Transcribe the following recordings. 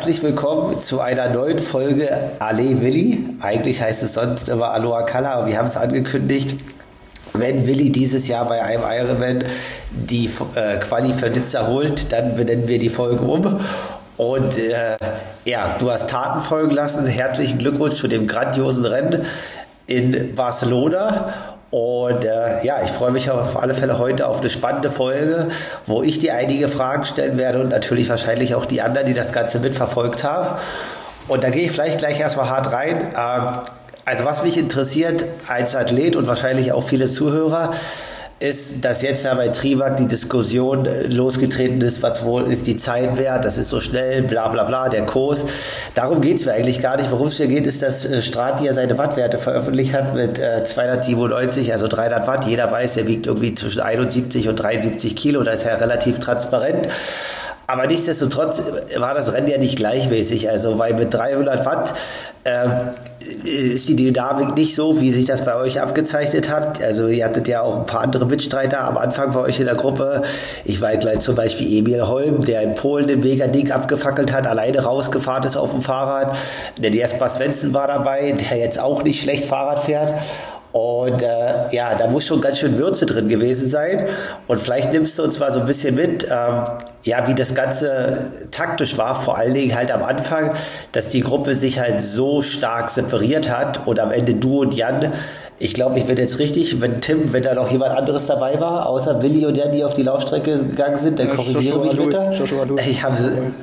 Herzlich willkommen zu einer neuen Folge Ale Willi. Eigentlich heißt es sonst immer Aloha Kala, aber wir haben es angekündigt. Wenn Willi dieses Jahr bei einem Ironman die Quali für Nizza holt, dann benennen wir die Folge um. Und du hast Taten folgen lassen. Herzlichen Glückwunsch zu dem grandiosen Rennen in Barcelona. Und ich freue mich auf alle Fälle heute auf eine spannende Folge, wo ich dir einige Fragen stellen werde und natürlich wahrscheinlich auch die anderen, die das Ganze mitverfolgt haben. Und da gehe ich vielleicht gleich erstmal hart rein. Also was mich interessiert als Athlet und wahrscheinlich auch viele Zuhörer, ist, dass jetzt ja bei Trivac die Diskussion losgetreten ist, was wohl ist die Zeit wert, das ist so schnell, bla bla bla, der Kurs. Darum geht es mir eigentlich gar nicht. Worum es mir geht, ist, dass Strati ja seine Wattwerte veröffentlicht hat mit 297, also 300 Watt. Jeder weiß, er wiegt irgendwie zwischen 71 und 73 Kilo, da ist er relativ transparent. Aber nichtsdestotrotz war das Rennen ja nicht gleichmäßig, also weil mit 300 Watt ist die Dynamik nicht so, wie sich das bei euch abgezeichnet hat. Also ihr hattet ja auch ein paar andere Mitstreiter am Anfang bei euch in der Gruppe. Ich war gleich zum Beispiel Emil Holm, der in Polen den Mega-Ding abgefackelt hat, alleine rausgefahren ist auf dem Fahrrad. Der Jesper Svensson war dabei, der jetzt auch nicht schlecht Fahrrad fährt. Und da muss schon ganz schön Würze drin gewesen sein. Und vielleicht nimmst du uns mal so ein bisschen mit, wie das Ganze taktisch war, vor allen Dingen halt am Anfang, dass die Gruppe sich halt so stark separiert hat und am Ende du und Jan, ich glaube, ich bin jetzt richtig, wenn da noch jemand anderes dabei war, außer Willi und Jan, die auf die Laufstrecke gegangen sind, dann korrigiere mich bitte. Ich habe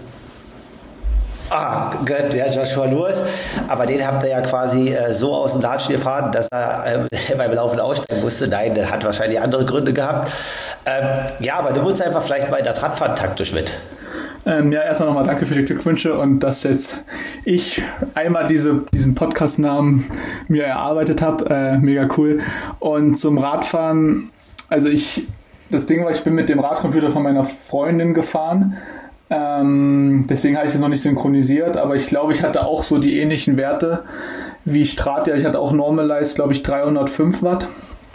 Joshua Lewis, aber den habt ihr ja quasi so aus dem Latschen gefahren, dass er beim Laufen aussteigen musste. Nein, der hat wahrscheinlich andere Gründe gehabt. Aber du wurdest einfach vielleicht mal das Radfahren taktisch mit. Erstmal nochmal danke für die Glückwünsche und dass jetzt ich einmal diesen Podcast-Namen mir erarbeitet habe. Mega cool. Und zum Radfahren, also das Ding war, ich bin mit dem Radcomputer von meiner Freundin gefahren. Deswegen habe ich das noch nicht synchronisiert, aber ich glaube, ich hatte auch so die ähnlichen Werte wie Strati. Ich hatte auch Normalized, glaube ich, 305 Watt.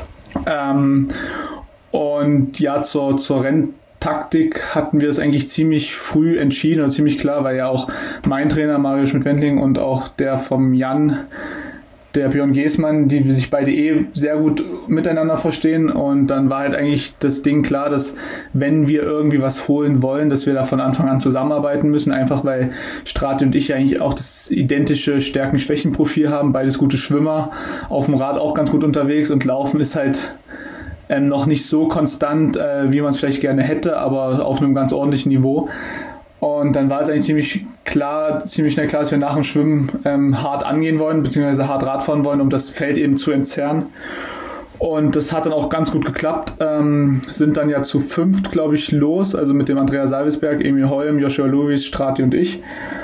Und ja, zur Renntaktik hatten wir es eigentlich ziemlich früh entschieden oder ziemlich klar, weil ja auch mein Trainer Mario Schmidt-Wendling und auch der vom Jan, der Björn Geßmann, die sich beide sehr gut miteinander verstehen, und dann war halt eigentlich das Ding klar, dass wenn wir irgendwie was holen wollen, dass wir da von Anfang an zusammenarbeiten müssen, einfach weil Strati und ich ja eigentlich auch das identische Stärken-Schwächen-Profil haben, beides gute Schwimmer, auf dem Rad auch ganz gut unterwegs, und Laufen ist halt noch nicht so konstant, wie man es vielleicht gerne hätte, aber auf einem ganz ordentlichen Niveau. Und dann war es eigentlich ziemlich schnell klar, dass wir nach dem Schwimmen hart angehen wollen, beziehungsweise hart Radfahren wollen, um das Feld eben zu entzerren. Und das hat dann auch ganz gut geklappt. Sind dann ja zu 5, glaube ich, los, also mit dem Andrea Salvesberg, Emil Holm, Joshua Lewis, Strati und ich.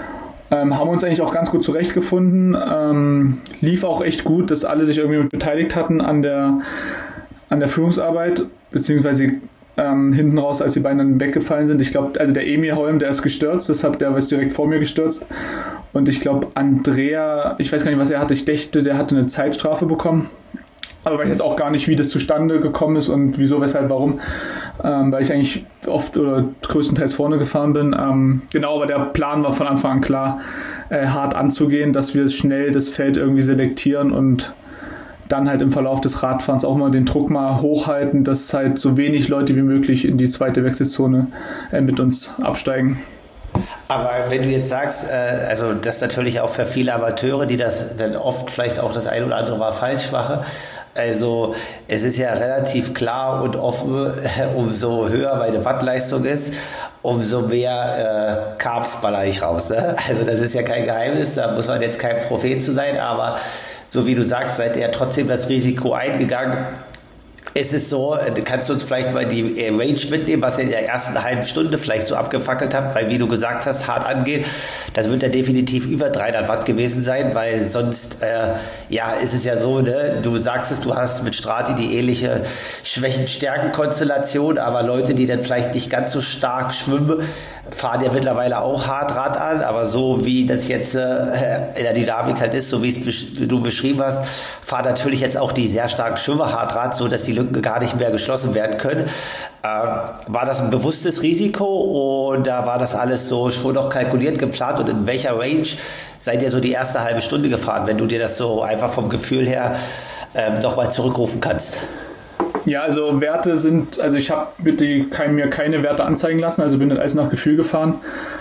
Haben uns eigentlich auch ganz gut zurechtgefunden. Lief auch echt gut, dass alle sich irgendwie mit beteiligt hatten an der Führungsarbeit, beziehungsweise hinten raus, als die beiden dann weggefallen sind. Ich glaube, also der Emil Holm, der ist gestürzt, der ist direkt vor mir gestürzt. Und ich glaube, Andrea, ich weiß gar nicht, was er hatte. Ich dachte, der hatte eine Zeitstrafe bekommen. Aber weiß jetzt auch gar nicht, wie das zustande gekommen ist und wieso, weshalb, warum. Weil ich eigentlich oft oder größtenteils vorne gefahren bin. Aber der Plan war von Anfang an klar, hart anzugehen, dass wir schnell das Feld irgendwie selektieren und dann halt im Verlauf des Radfahrens auch mal den Druck mal hochhalten, dass halt so wenig Leute wie möglich in die zweite Wechselzone mit uns absteigen. Aber wenn du jetzt sagst, also das natürlich auch für viele Amateure, die das dann oft vielleicht auch das ein oder andere Mal falsch machen, also es ist ja relativ klar und offen, umso höher meine Wattleistung ist, umso mehr Carbs baller ich raus. Ne? Also das ist ja kein Geheimnis, da muss man jetzt kein Prophet zu sein, aber so wie du sagst, seid ihr trotzdem das Risiko eingegangen. Es ist so, kannst du uns vielleicht mal die Range mitnehmen, was ihr in der ersten halben Stunde vielleicht so abgefackelt habt, weil wie du gesagt hast, hart angehen, das wird ja definitiv über 300 Watt gewesen sein, weil sonst, ist es ja so, ne, du sagst es, du hast mit Strati die ähnliche Schwächen-Stärken-Konstellation, aber Leute, die dann vielleicht nicht ganz so stark schwimmen, fahren ja mittlerweile auch hart Rad an, aber so wie das jetzt in der Dynamik halt ist, so wie du beschrieben hast, fahren natürlich jetzt auch die sehr starken Schwimmer hart Rad, so dass die Lücken gar nicht mehr geschlossen werden können. War das ein bewusstes Risiko oder war das alles so schon noch kalkuliert, geplant, und in welcher Range seid ihr so die erste halbe Stunde gefahren, wenn du dir das so einfach vom Gefühl her nochmal zurückrufen kannst? Ja, also Werte sind, also ich habe mir keine Werte anzeigen lassen, also bin alles nach Gefühl gefahren.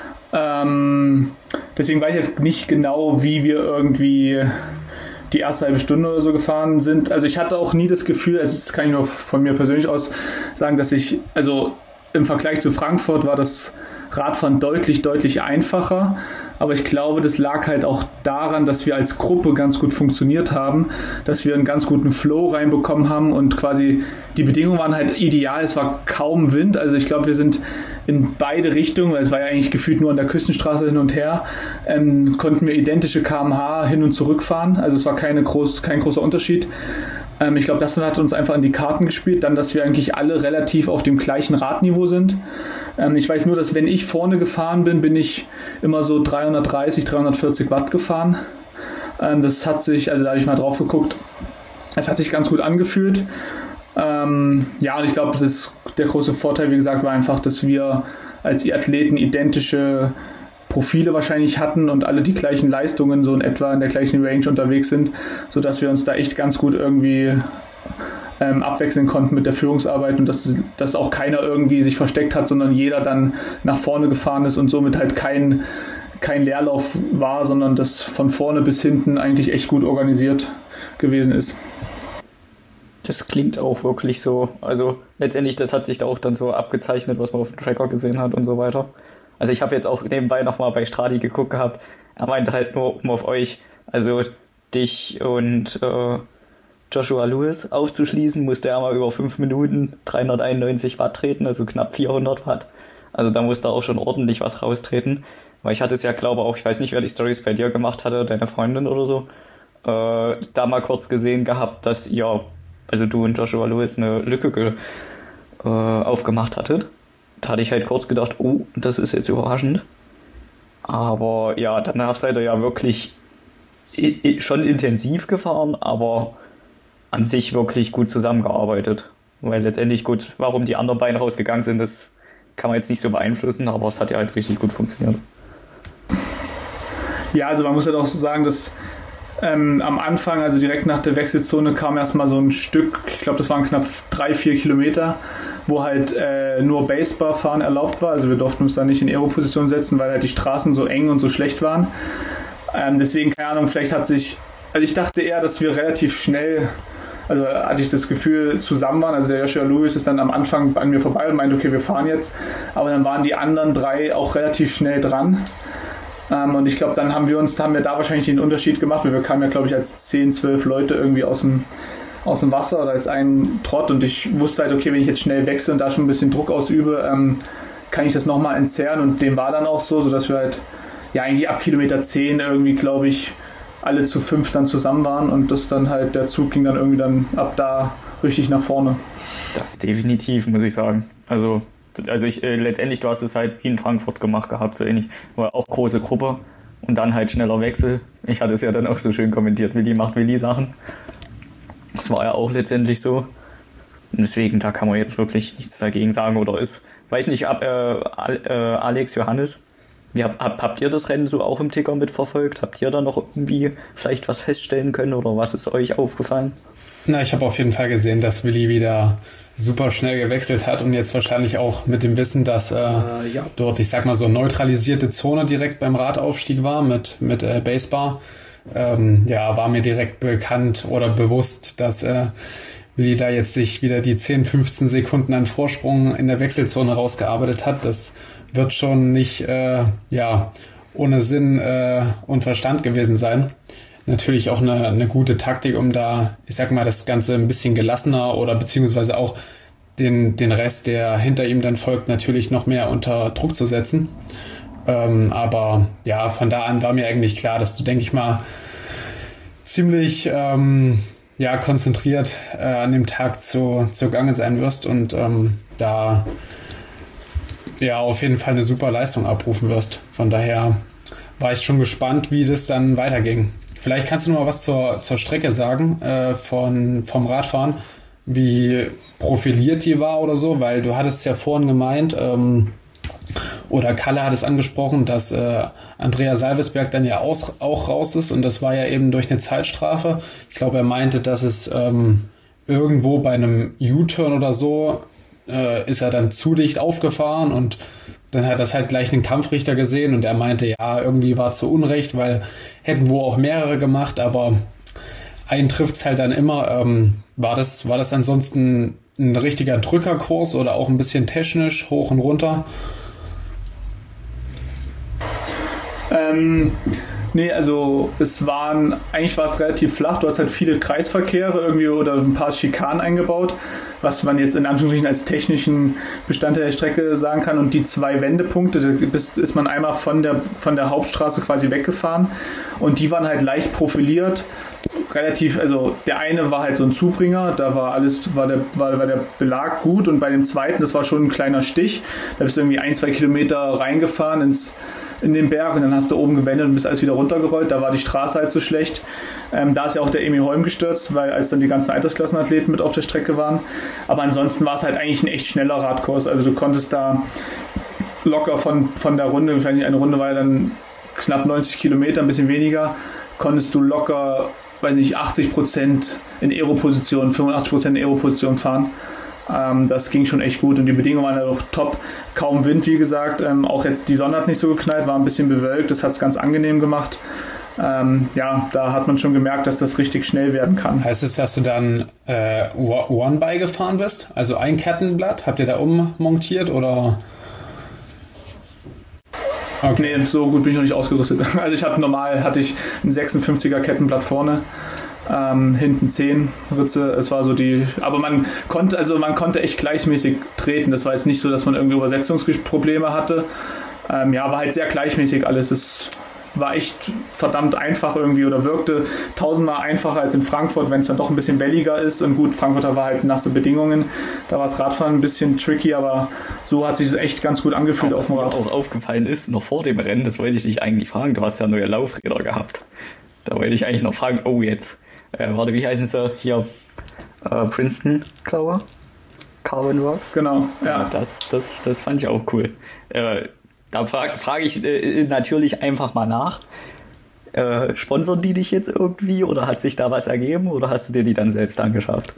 Deswegen weiß ich jetzt nicht genau, wie wir irgendwie die erste halbe Stunde oder so gefahren sind. Also ich hatte auch nie das Gefühl, also das kann ich nur von mir persönlich aus sagen, dass also im Vergleich zu Frankfurt war das Radfahren deutlich einfacher. Aber ich glaube, das lag halt auch daran, dass wir als Gruppe ganz gut funktioniert haben, dass wir einen ganz guten Flow reinbekommen haben und quasi die Bedingungen waren halt ideal. Es war kaum Wind. Also ich glaube, wir sind in beide Richtungen, weil es war ja eigentlich gefühlt nur an der Küstenstraße hin und her, konnten wir identische km/h hin und zurück fahren. Also es war kein großer Unterschied. Ich glaube, das hat uns einfach in die Karten gespielt, dann, dass wir eigentlich alle relativ auf dem gleichen Radniveau sind. Ich weiß nur, dass wenn ich vorne gefahren bin ich immer so 330, 340 Watt gefahren. Das hat sich, also da habe ich mal drauf geguckt, es hat sich ganz gut angefühlt. Ja, und ich glaube, der große Vorteil, wie gesagt, war einfach, dass wir als Athleten identische Profile wahrscheinlich hatten und alle die gleichen Leistungen so in etwa in der gleichen Range unterwegs sind, sodass wir uns da echt ganz gut irgendwie abwechseln konnten mit der Führungsarbeit und dass auch keiner irgendwie sich versteckt hat, sondern jeder dann nach vorne gefahren ist und somit halt kein Leerlauf war, sondern das von vorne bis hinten eigentlich echt gut organisiert gewesen ist. Das klingt auch wirklich so. Also letztendlich, das hat sich da auch dann so abgezeichnet, was man auf dem Tracker gesehen hat und so weiter. Also ich habe jetzt auch nebenbei nochmal bei Stradi geguckt gehabt. Er meinte halt nur, um auf euch, also dich und Joshua Lewis aufzuschließen, musste er mal über 5 Minuten 391 Watt treten, also knapp 400 Watt. Also da musste auch schon ordentlich was raustreten. Weil ich hatte es ja, glaube auch, ich weiß nicht, wer die Stories bei dir gemacht hatte, deine Freundin oder so, da mal kurz gesehen gehabt, dass ihr, also du und Joshua Lewis, eine Lücke aufgemacht hattet. Da hatte ich halt kurz gedacht, oh, das ist jetzt überraschend. Aber ja, danach seid ihr ja wirklich schon intensiv gefahren, aber an sich wirklich gut zusammengearbeitet. Weil letztendlich gut, warum die anderen beiden rausgegangen sind, das kann man jetzt nicht so beeinflussen, aber es hat ja halt richtig gut funktioniert. Ja, also man muss halt auch so sagen, dass am Anfang, also direkt nach der Wechselzone, kam erstmal so ein Stück, ich glaube, das waren knapp 3-4 Kilometer, wo halt nur Basebar-Fahren erlaubt war. Also wir durften uns da nicht in Aero-Position setzen, weil halt die Straßen so eng und so schlecht waren. Deswegen, keine Ahnung, vielleicht also ich dachte eher, dass wir relativ schnell, also hatte ich das Gefühl, zusammen waren. Also der Joshua Lewis ist dann am Anfang an mir vorbei und meinte, okay, wir fahren jetzt. Aber dann waren die anderen 3 auch relativ schnell dran. Und ich glaube, dann haben wir da wahrscheinlich den Unterschied gemacht, weil wir kamen ja, glaube ich, als 10, 12 Leute irgendwie aus dem Wasser, da ist ein Trott und ich wusste halt, okay, wenn ich jetzt schnell wechsle und da schon ein bisschen Druck ausübe, kann ich das nochmal entzerren, und dem war dann auch so, sodass wir halt ja eigentlich ab Kilometer 10 irgendwie, glaube ich, alle zu 5 dann zusammen waren und das dann halt, der Zug ging dann irgendwie dann ab da richtig nach vorne. Das definitiv, muss ich sagen. Also letztendlich, du hast es halt wie in Frankfurt gemacht gehabt, so ähnlich, war auch große Gruppe und dann halt schneller Wechsel. Ich hatte es ja dann auch so schön kommentiert, Willi macht Willi-Sachen. Das war ja auch letztendlich so. Und deswegen, da kann man jetzt wirklich nichts dagegen sagen oder ist. Weiß nicht, Alex, Johannes, habt ihr das Rennen so auch im Ticker mitverfolgt? Habt ihr da noch irgendwie vielleicht was feststellen können oder was ist euch aufgefallen? Na, ich habe auf jeden Fall gesehen, dass Willi wieder super schnell gewechselt hat und jetzt wahrscheinlich auch mit dem Wissen, dass dort, ich sag mal so, neutralisierte Zone direkt beim Radaufstieg war mit Basebar. War mir direkt bekannt oder bewusst, dass Willi da jetzt sich wieder die 10, 15 Sekunden an Vorsprung in der Wechselzone rausgearbeitet hat. Das wird schon nicht ohne Sinn und Verstand gewesen sein. Natürlich auch eine gute Taktik, um da, ich sag mal, das Ganze ein bisschen gelassener oder beziehungsweise auch den Rest, der hinter ihm dann folgt, natürlich noch mehr unter Druck zu setzen. Aber ja, von da an war mir eigentlich klar, dass du, denke ich mal, ziemlich konzentriert an dem Tag zugange sein wirst und da ja auf jeden Fall eine super Leistung abrufen wirst. Von daher war ich schon gespannt, wie das dann weiterging. Vielleicht kannst du noch mal was zur Strecke sagen, vom Radfahren, wie profiliert die war oder so, weil du hattest ja vorhin gemeint, oder Kalle hat es angesprochen, dass Andrea Salvesberg dann ja auch raus ist und das war ja eben durch eine Zeitstrafe. Ich glaube, er meinte, dass es irgendwo bei einem U-Turn oder so ist er dann zu dicht aufgefahren und dann hat das halt gleich einen Kampfrichter gesehen und er meinte, ja, irgendwie war zu Unrecht, weil hätten wohl auch mehrere gemacht, aber einen trifft's halt dann immer. War das ansonsten ein richtiger Drückerkurs oder auch ein bisschen technisch hoch und runter? Nee, also eigentlich war es relativ flach. Du hast halt viele Kreisverkehre irgendwie oder ein paar Schikanen eingebaut, was man jetzt in Anführungsstrichen als technischen Bestandteil der Strecke sagen kann. Und die 2 Wendepunkte, da ist man einmal von der Hauptstraße quasi weggefahren und die waren halt leicht profiliert. Also der eine war halt so ein Zubringer, da war der Belag gut und bei dem zweiten, das war schon ein kleiner Stich. Da bist du irgendwie 1-2 Kilometer reingefahren in den Berg und dann hast du oben gewendet und bist alles wieder runtergerollt. Da war die Straße halt so schlecht. Da ist ja auch der Emil Holm gestürzt, weil als dann die ganzen Altersklassenathleten mit auf der Strecke waren. Aber ansonsten war es halt eigentlich ein echt schneller Radkurs. Also du konntest da locker von der Runde, eine Runde war ja dann knapp 90 Kilometer, ein bisschen weniger, konntest du locker, 80% in Aero-Position, 85% in Aero-Position fahren. Das ging schon echt gut und die Bedingungen waren ja auch top. Kaum Wind, wie gesagt. Auch jetzt die Sonne hat nicht so geknallt, war ein bisschen bewölkt. Das hat es ganz angenehm gemacht. Da hat man schon gemerkt, dass das richtig schnell werden kann. Heißt es, dass du dann One-By gefahren bist? Also ein Kettenblatt? Habt ihr da ummontiert oder? Okay. Nee, so gut bin ich noch nicht ausgerüstet. Also hatte ich ein 56er Kettenblatt vorne. Hinten 10 Ritze, es war so aber man konnte echt gleichmäßig treten, das war jetzt nicht so, dass man irgendwie Übersetzungsprobleme hatte, war halt sehr gleichmäßig alles, es war echt verdammt einfach irgendwie oder wirkte 1000-mal einfacher als in Frankfurt, wenn es dann doch ein bisschen welliger ist und gut, Frankfurter war halt nasse Bedingungen, da war das Radfahren ein bisschen tricky, aber so hat sich es echt ganz gut angefühlt auf dem Rad. Was mir auch aufgefallen ist, noch vor dem Rennen, das wollte ich dich eigentlich fragen, du hast ja neue Laufräder gehabt, da wollte ich eigentlich noch fragen, wie heißen sie hier? Princeton, glaube ich. Carbon Rocks. Genau, ja. Das fand ich auch cool. Da frage ich natürlich einfach mal nach. Sponsern die dich jetzt irgendwie oder hat sich da was ergeben oder hast du dir die dann selbst angeschafft?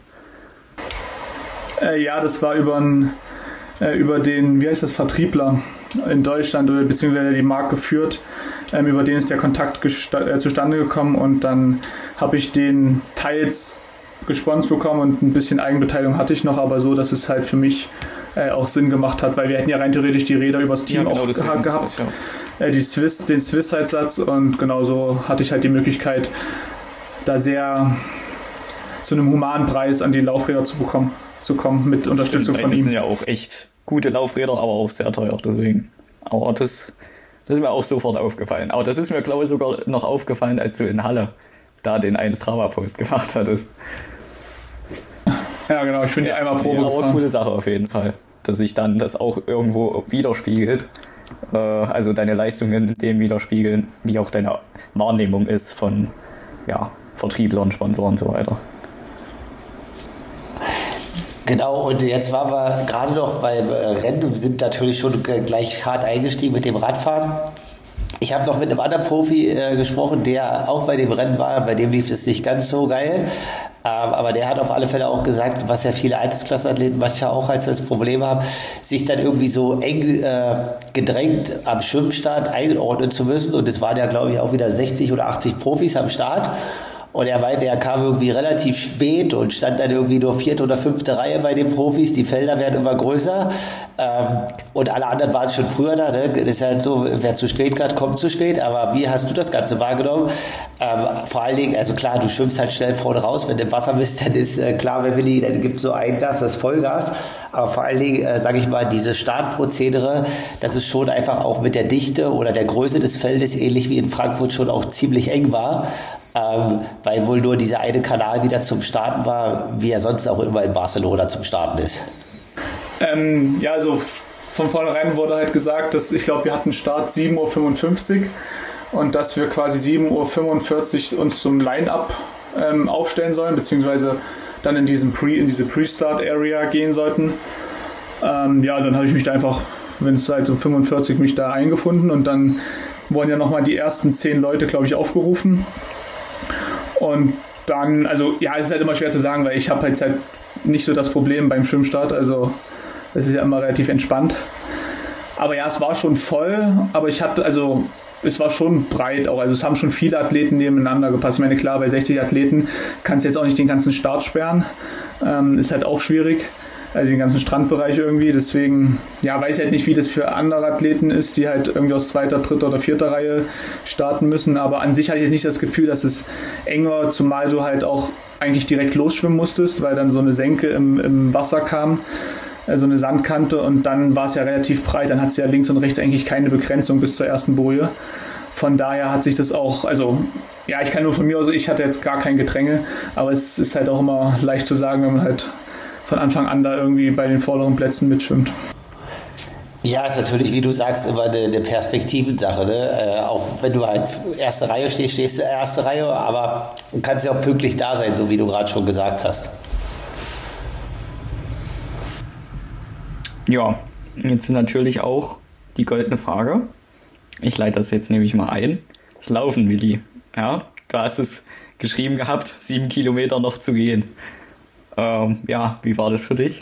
Das war über den, wie heißt das, Vertriebler in Deutschland oder beziehungsweise die Marke führt. Über den ist der Kontakt zustande gekommen und dann habe ich den teils gesponsert bekommen und ein bisschen Eigenbeteiligung hatte ich noch, aber so, dass es halt für mich auch Sinn gemacht hat, weil wir hätten ja rein theoretisch die Räder übers Team auch gehabt, den Swiss-Halssatz und genauso hatte ich halt die Möglichkeit, da sehr zu einem humanen Preis an die Laufräder zu kommen mit Unterstützung von ihm. Die sind ja auch echt gute Laufräder, aber auch sehr teuer, deswegen. Aber das ist mir auch sofort aufgefallen. Aber das ist mir, glaube ich, sogar noch aufgefallen, als du in Halle da den einen Strava-Post gemacht hattest. Ja, genau, ich finde die einmal Probe gefahren. Aber coole Sache auf jeden Fall, dass sich dann das auch irgendwo widerspiegelt. Also deine Leistungen dem widerspiegeln, wie auch deine Wahrnehmung ist von Vertrieblern, Sponsoren und so weiter. Genau, und jetzt waren wir gerade noch beim Rennen, wir sind natürlich schon gleich hart eingestiegen mit dem Radfahren. Ich habe noch mit einem anderen Profi gesprochen, der auch bei dem Rennen war, bei dem lief es nicht ganz so geil, aber der hat auf alle Fälle auch gesagt, was ja viele Altersklassenathleten manchmal auch als das Problem haben, sich dann irgendwie so eng gedrängt am Schwimmstart einordnen zu müssen und es waren ja, glaube ich, auch wieder 60 oder 80 Profis am Start. Und er meinte, er kam irgendwie relativ spät und stand dann irgendwie nur 4. oder 5. Reihe bei den Profis. Die Felder werden immer größer. Und alle anderen waren schon früher da. Ne? Das ist halt so, wer zu spät kommt, kommt zu spät. Aber wie hast du das Ganze wahrgenommen? Vor allen Dingen, also klar, du schwimmst halt schnell vorne raus. Wenn du im Wasser bist, dann ist klar, dann gibt es so ein Gas, das Vollgas. Aber vor allen Dingen, sage ich mal, diese Startprozedere, das ist schon einfach auch mit der Dichte oder der Größe des Feldes, ähnlich wie in Frankfurt, schon auch ziemlich eng war. Weil wohl nur dieser eine Kanal wieder zum Starten war, wie er sonst auch immer in Barcelona zum Starten ist. Also von vornherein wurde halt gesagt, dass ich glaube, wir hatten Start 7:55 Uhr und dass wir quasi 7:45 Uhr uns zum Line-Up aufstellen sollen, beziehungsweise dann in diese Pre-Start-Area gehen sollten. Dann habe ich mich da einfach, wenn es halt um 45 mich da eingefunden und dann wurden ja nochmal die ersten 10 Leute, glaube ich, aufgerufen. Und dann, also ja, es ist halt immer schwer zu sagen, weil ich habe halt nicht so das Problem beim Schwimmstart, also es ist ja immer relativ entspannt. Aber ja, es war schon voll, aber es war schon breit auch, also es haben schon viele Athleten nebeneinander gepasst. Ich meine, klar, bei 60 Athleten kannst du jetzt auch nicht den ganzen Start sperren, ist halt auch schwierig. Also den ganzen Strandbereich irgendwie, deswegen, ja, weiß ich halt nicht, wie das für andere Athleten ist, die halt irgendwie aus 2., 3. oder 4. Reihe starten müssen, aber an sich hatte ich jetzt nicht das Gefühl, dass es eng war, zumal du halt auch eigentlich direkt losschwimmen musstest, weil dann so eine Senke im Wasser kam, so eine Sandkante und dann war es ja relativ breit, dann hat es ja links und rechts eigentlich keine Begrenzung bis zur ersten Boje. Von daher hat sich das auch, also ja, ich kann nur von mir aus, ich hatte jetzt gar kein Gedränge, aber es ist halt auch immer leicht zu sagen, wenn man halt von Anfang an da irgendwie bei den vorderen Plätzen mitschwimmt. Ja, ist natürlich, wie du sagst, immer eine Perspektivensache. Ne? Auch wenn du halt erste Reihe stehst du erste Reihe, aber du kannst ja auch pünktlich da sein, so wie du gerade schon gesagt hast. Ja, jetzt ist natürlich auch die goldene Frage. Ich leite das jetzt nämlich mal ein. Das Laufen, Willi. Ja, du hast es geschrieben gehabt, 7 Kilometer noch zu gehen. Wie war das für dich?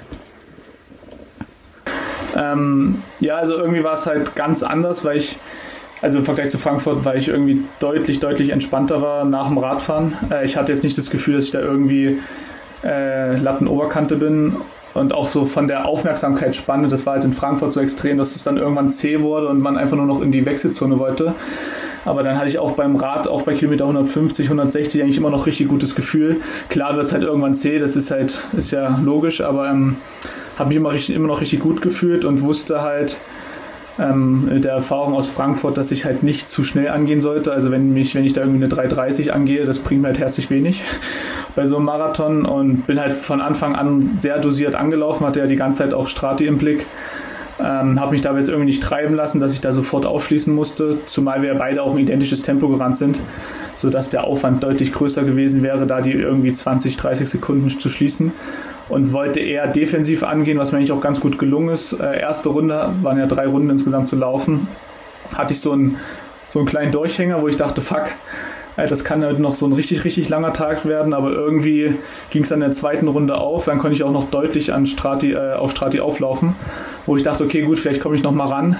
Also irgendwie war es halt ganz anders, weil im Vergleich zu Frankfurt, weil ich irgendwie deutlich entspannter war nach dem Radfahren. Ich hatte jetzt nicht das Gefühl, dass ich da irgendwie Lattenoberkante bin und auch so von der Aufmerksamkeitsspanne, das war halt in Frankfurt so extrem, dass es dann irgendwann zäh wurde und man einfach nur noch in die Wechselzone wollte. Aber dann hatte ich auch beim Rad, auch bei Kilometer 150, 160 eigentlich immer noch richtig gutes Gefühl. Klar wird es halt irgendwann zäh, das ist ja logisch, aber habe mich immer noch richtig gut gefühlt und wusste halt mit der Erfahrung aus Frankfurt, dass ich halt nicht zu schnell angehen sollte. Also wenn ich da irgendwie eine 3:30 angehe, das bringt mir halt herzlich wenig bei so einem Marathon und bin halt von Anfang an sehr dosiert angelaufen, hatte ja die ganze Zeit auch Strati im Blick. Habe mich dabei jetzt irgendwie nicht treiben lassen, dass ich da sofort aufschließen musste, zumal wir beide auch ein identisches Tempo gerannt sind, sodass der Aufwand deutlich größer gewesen wäre, da die irgendwie 20, 30 Sekunden zu schließen und wollte eher defensiv angehen, was mir eigentlich auch ganz gut gelungen ist. Erste Runde, waren ja 3 Runden insgesamt zu laufen, hatte ich so einen kleinen Durchhänger, wo ich dachte, fuck, das kann halt noch so ein richtig langer Tag werden, aber irgendwie ging es dann in der zweiten Runde auf, dann konnte ich auch noch deutlich auf Strati auflaufen, wo ich dachte, okay, gut, vielleicht komme ich noch mal ran.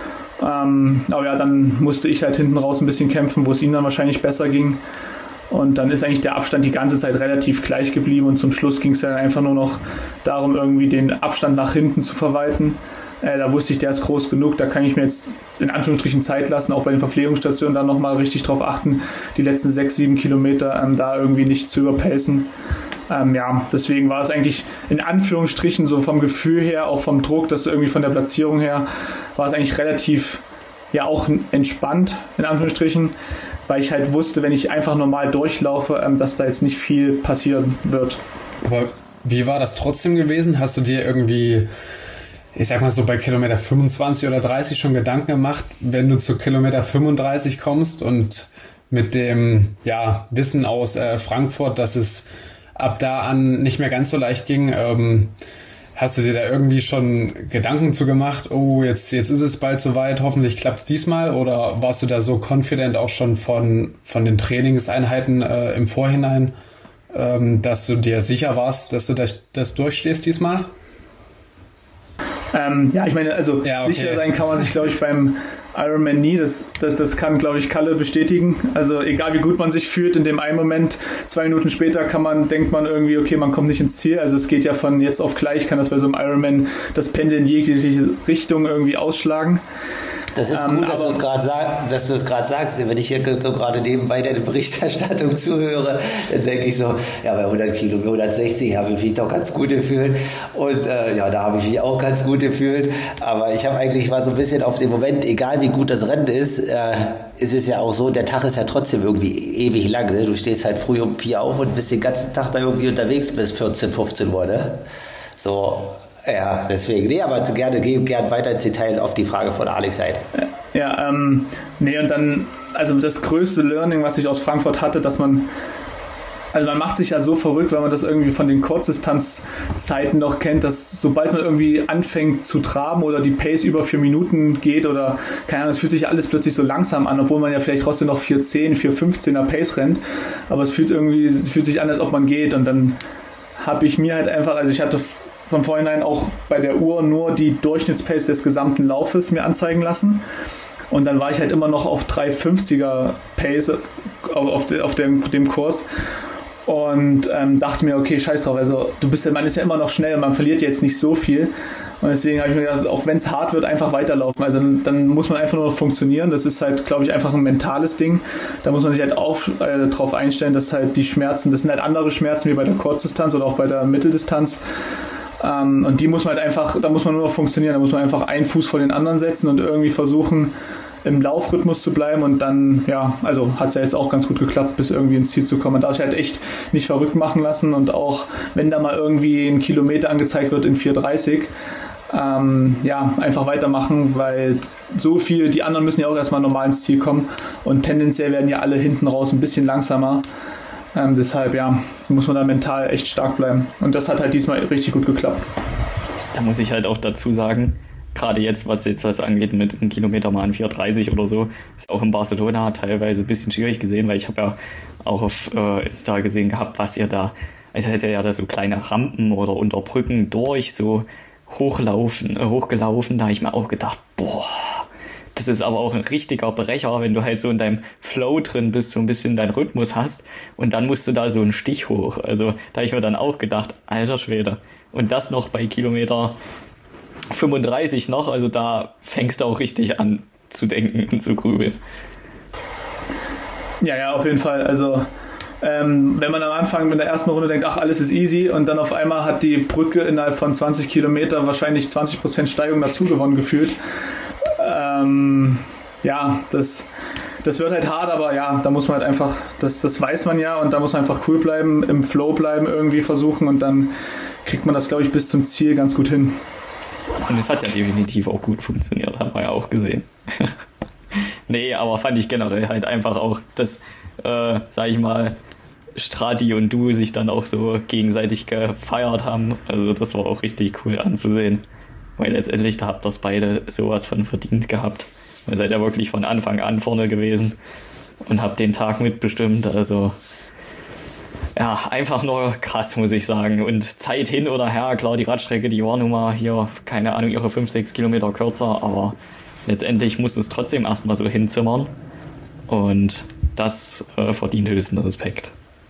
Aber ja, dann musste ich halt hinten raus ein bisschen kämpfen, wo es ihm dann wahrscheinlich besser ging. Und dann ist eigentlich der Abstand die ganze Zeit relativ gleich geblieben und zum Schluss ging es dann einfach nur noch darum, irgendwie den Abstand nach hinten zu verwalten. Da wusste ich, der ist groß genug, da kann ich mir jetzt in Anführungsstrichen Zeit lassen, auch bei den Verpflegungsstationen dann nochmal richtig drauf achten, die letzten 6, 7 Kilometer da irgendwie nicht zu überpacen. Deswegen war es eigentlich in Anführungsstrichen so vom Gefühl her, auch vom Druck, dass irgendwie von der Platzierung her, war es eigentlich relativ, ja auch entspannt, in Anführungsstrichen, weil ich halt wusste, wenn ich einfach normal durchlaufe, dass da jetzt nicht viel passieren wird. Aber wie war das trotzdem gewesen? Hast du dir irgendwie, ich sag mal so bei Kilometer 25 oder 30 schon Gedanken gemacht, wenn du zu Kilometer 35 kommst und mit dem Wissen aus Frankfurt, dass es ab da an nicht mehr ganz so leicht ging, hast du dir da irgendwie schon Gedanken zu gemacht, oh, jetzt ist es bald soweit, hoffentlich klappt es diesmal, oder warst du da so confident auch schon von den Trainingseinheiten im Vorhinein, dass du dir sicher warst, dass du das durchstehst diesmal? Ich meine, sicher sein kann man sich, glaube ich, beim Ironman nie. Das kann, glaube ich, Kalle bestätigen. Also egal, wie gut man sich fühlt, in dem einen Moment, 2 Minuten später denkt man irgendwie, okay, man kommt nicht ins Ziel. Also es geht ja von jetzt auf gleich, kann das bei so einem Ironman das Pendel in jegliche Richtung irgendwie ausschlagen. Das ist gut, dass du es gerade sagst. Wenn ich hier so gerade nebenbei deine Berichterstattung zuhöre, dann denke ich so, ja, bei 100 Kilometer, 160 habe ich mich doch ganz gut gefühlt. Und da habe ich mich auch ganz gut gefühlt. Aber ich war so ein bisschen auf den Moment, egal wie gut das Rennen ist, ist es ja auch so, der Tag ist ja trotzdem irgendwie ewig lang. Ne? Du stehst halt früh um 4 auf und bist den ganzen Tag da irgendwie unterwegs bis 14, 15 Uhr. Ne? So. Ja, deswegen. Nee, aber gern weiter ins Detail auf die Frage von Alex ein. Ja, nee, und dann, also das größte Learning, was ich aus Frankfurt hatte, dass man macht sich ja so verrückt, weil man das irgendwie von den Kurzdistanzzeiten noch kennt, dass sobald man irgendwie anfängt zu traben oder die Pace über 4 Minuten geht oder, keine Ahnung, es fühlt sich alles plötzlich so langsam an, obwohl man ja vielleicht trotzdem noch 4:10, 4:15er Pace rennt, aber es fühlt sich an, als ob man geht, und dann habe ich mir halt einfach, also ich hatte von vornherein auch bei der Uhr nur die Durchschnittspace des gesamten Laufes mir anzeigen lassen. Und dann war ich halt immer noch auf 3:50er Pace auf dem Kurs und dachte mir, okay, scheiß drauf, also man ist ja immer noch schnell und man verliert jetzt nicht so viel. Und deswegen habe ich mir gedacht, auch wenn es hart wird, einfach weiterlaufen. Also dann muss man einfach nur noch funktionieren. Das ist halt, glaube ich, einfach ein mentales Ding. Da muss man sich halt drauf einstellen, dass halt die Schmerzen, das sind halt andere Schmerzen wie bei der Kurzdistanz oder auch bei der Mitteldistanz. Und die muss man halt einfach, da muss man nur noch funktionieren. Da muss man einfach einen Fuß vor den anderen setzen und irgendwie versuchen, im Laufrhythmus zu bleiben, und dann, ja, also hat es ja jetzt auch ganz gut geklappt, bis irgendwie ins Ziel zu kommen. Man darf sich halt echt nicht verrückt machen lassen, und auch wenn da mal irgendwie ein Kilometer angezeigt wird in 4:30, einfach weitermachen, weil die anderen müssen ja auch erstmal normal ins Ziel kommen, und tendenziell werden ja alle hinten raus ein bisschen langsamer. Deshalb, muss man da mental echt stark bleiben, und das hat halt diesmal richtig gut geklappt. Da muss ich halt auch dazu sagen, gerade jetzt, was jetzt das angeht mit einem Kilometer mal an 4:30 oder so, ist auch in Barcelona teilweise ein bisschen schwierig gesehen, weil ich habe ja auch auf Insta gesehen gehabt, was ihr da, also hätte ja da so kleine Rampen oder unter Brücken durch so hochgelaufen, da habe ich mir auch gedacht, boah, das ist aber auch ein richtiger Brecher, wenn du halt so in deinem Flow drin bist, so ein bisschen deinen Rhythmus hast, und dann musst du da so einen Stich hoch. Also da habe ich mir dann auch gedacht, alter Schwede. Und das noch bei Kilometer 35 noch, also da fängst du auch richtig an zu denken und zu grübeln. Ja, auf jeden Fall. Also wenn man am Anfang mit der ersten Runde denkt, ach, alles ist easy, und dann auf einmal hat die Brücke innerhalb von 20 Kilometer wahrscheinlich 20% Steigung dazu gewonnen gefühlt. Das wird halt hart, aber ja, da muss man halt einfach, das weiß man ja, und da muss man einfach cool bleiben, im Flow bleiben, irgendwie versuchen, und dann kriegt man das, glaube ich, bis zum Ziel ganz gut hin. Und es hat ja definitiv auch gut funktioniert, haben wir ja auch gesehen. Nee, aber fand ich generell halt einfach auch, dass, sag ich mal, Strati und du sich dann auch so gegenseitig gefeiert haben. Also das war auch richtig cool anzusehen. Weil letztendlich, da habt ihr beide sowas von verdient gehabt. Ihr seid ja wirklich von Anfang an vorne gewesen und habt den Tag mitbestimmt. Also ja, einfach nur krass, muss ich sagen. Und Zeit hin oder her, klar, die Radstrecke, die war nun mal hier, keine Ahnung, ihre 5-6 Kilometer kürzer, aber letztendlich muss es trotzdem erstmal so hinzimmern. Und das verdient höchsten Respekt.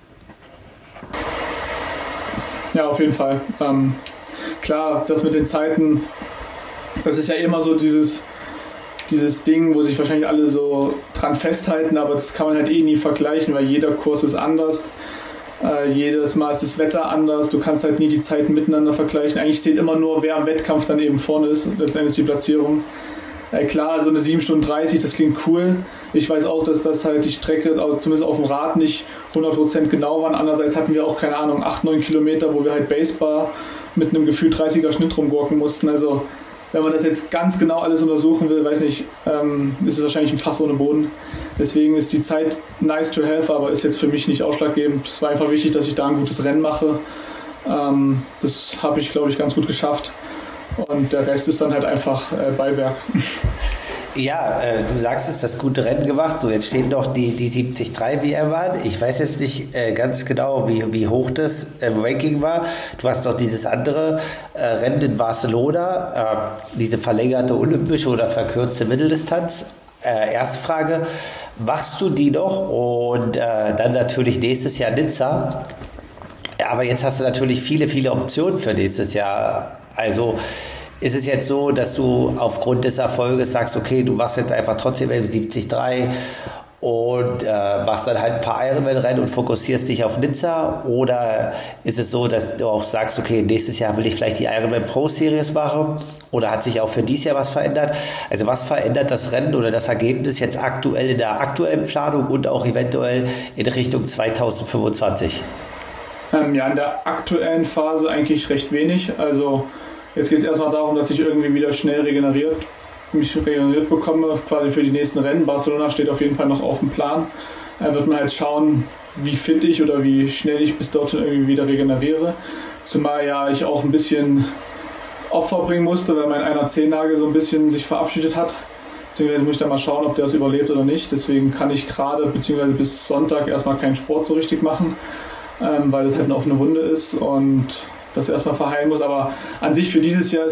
Ja, auf jeden Fall. Klar, das mit den Zeiten, das ist ja immer so dieses Ding, wo sich wahrscheinlich alle so dran festhalten, aber das kann man halt nie vergleichen, weil jeder Kurs ist anders. Jedes Mal ist das Wetter anders, du kannst halt nie die Zeiten miteinander vergleichen. Eigentlich zählt immer nur, wer am Wettkampf dann eben vorne ist, letztendlich die Platzierung. Klar, so eine 7 Stunden 30, das klingt cool. Ich weiß auch, dass das halt die Strecke, zumindest auf dem Rad, nicht 100% genau waren. Andererseits hatten wir auch, keine Ahnung, 8-9 Kilometer, wo wir halt Basebar mit einem Gefühl 30er Schnitt rumgurken mussten. Also wenn man das jetzt ganz genau alles untersuchen will, weiß nicht, ist es wahrscheinlich ein Fass ohne Boden. Deswegen ist die Zeit nice to have, aber ist jetzt für mich nicht ausschlaggebend. Es war einfach wichtig, dass ich da ein gutes Rennen mache. Das habe ich, glaube ich, ganz gut geschafft. Und der Rest ist dann halt einfach Beiwerk. Ja, du sagst es, das gute Rennen gemacht. So, jetzt stehen noch die 73 WM an. Ich weiß jetzt nicht ganz genau, wie hoch das Ranking war. Du hast doch dieses andere Rennen in Barcelona, diese verlängerte olympische oder verkürzte Mitteldistanz. Erste Frage, machst du die noch? Und dann natürlich nächstes Jahr Nizza. Aber jetzt hast du natürlich viele, viele Optionen für nächstes Jahr. Also ist es jetzt so, dass du aufgrund des Erfolges sagst, okay, du machst jetzt einfach trotzdem 73 und machst dann halt ein paar Ironman-Rennen und fokussierst dich auf Nizza? Oder ist es so, dass du auch sagst, okay, nächstes Jahr will ich vielleicht die Ironman Pro Series machen? Oder hat sich auch für dieses Jahr was verändert? Also was verändert das Rennen oder das Ergebnis jetzt aktuell in der aktuellen Planung und auch eventuell in Richtung 2025? In der aktuellen Phase eigentlich recht wenig. Also Jetzt geht es erstmal darum, dass ich irgendwie wieder schnell mich regeneriert bekomme, quasi für die nächsten Rennen. Barcelona steht auf jeden Fall noch auf dem Plan. Wird man halt schauen, wie fit ich oder wie schnell ich bis dorthin irgendwie wieder regeneriere. Zumal ja ich auch ein bisschen Opfer bringen musste, weil mein einer Zehennagel so ein bisschen sich verabschiedet hat. Beziehungsweise muss ich dann mal schauen, ob der es überlebt oder nicht. Deswegen kann ich gerade, beziehungsweise bis Sonntag erstmal keinen Sport so richtig machen, weil das halt eine offene Wunde ist und das erstmal verheilen muss. Aber an sich für dieses Jahr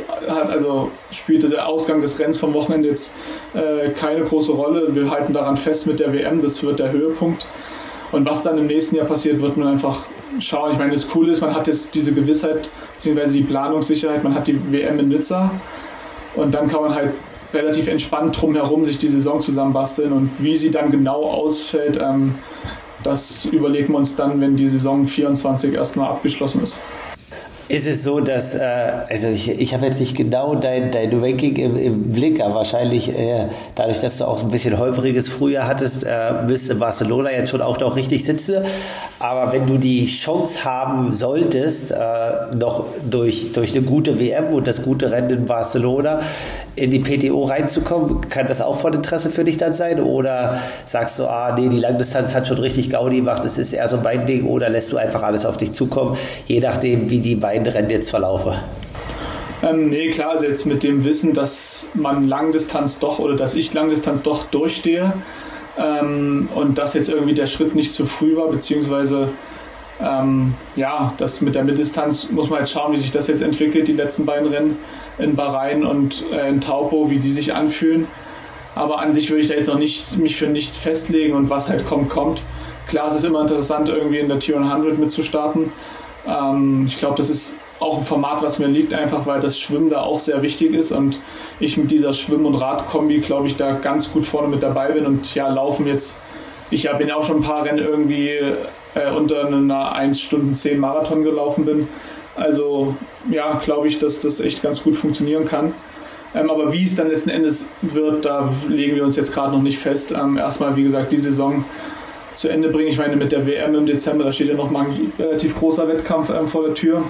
spielte der Ausgang des Rennens vom Wochenende jetzt keine große Rolle. Wir halten daran fest mit der WM, das wird der Höhepunkt. Und was dann im nächsten Jahr passiert, wird man einfach schauen. Ich meine, das Coole ist, man hat jetzt diese Gewissheit, beziehungsweise die Planungssicherheit, man hat die WM in Nizza und dann kann man halt relativ entspannt drumherum sich die Saison zusammenbasteln und wie sie dann genau ausfällt, das überlegen wir uns dann, wenn die Saison 24 erstmal abgeschlossen ist. Ist es so, dass, ich habe jetzt nicht genau dein Ranking im Blick, aber wahrscheinlich dadurch, dass du auch so ein bisschen häuferiges Frühjahr hattest, müsste Barcelona jetzt schon auch noch richtig sitzen. Aber wenn du die Chance haben solltest, noch durch eine gute WM und das gute Rennen in Barcelona in die PTO reinzukommen, kann das auch von Interesse für dich dann sein? Oder sagst du, die Langdistanz hat schon richtig Gaudi gemacht, das ist eher so mein Ding, oder lässt du einfach alles auf dich zukommen, je nachdem, wie die beiden Rennen jetzt verlaufen? Nee, klar, also jetzt mit dem Wissen, dass man Langdistanz doch oder dass ich Langdistanz doch durchstehe und dass jetzt irgendwie der Schritt nicht zu früh war, beziehungsweise das mit der Mitteldistanz muss man jetzt schauen, wie sich das jetzt entwickelt, die letzten beiden Rennen in Bahrain und in Taupo, wie die sich anfühlen. Aber an sich würde ich da jetzt noch nicht mich für nichts festlegen und was halt kommt. Klar, es ist immer interessant, irgendwie in der T100 mitzustarten. Ich glaube, das ist auch ein Format, was mir liegt, einfach weil das Schwimmen da auch sehr wichtig ist und ich mit dieser Schwimm- und Radkombi, glaube ich, da ganz gut vorne mit dabei bin und ja, laufen jetzt. Ich bin ja auch schon ein paar Rennen irgendwie unter einer 1 Stunde 10 Marathon gelaufen bin. Also ja, glaube ich, dass das echt ganz gut funktionieren kann. Aber wie es dann letzten Endes wird, da legen wir uns jetzt gerade noch nicht fest. Erstmal, wie gesagt, die Saison zu Ende bringen. Ich meine, mit der WM im Dezember, da steht ja nochmal ein relativ großer Wettkampf vor der Tür.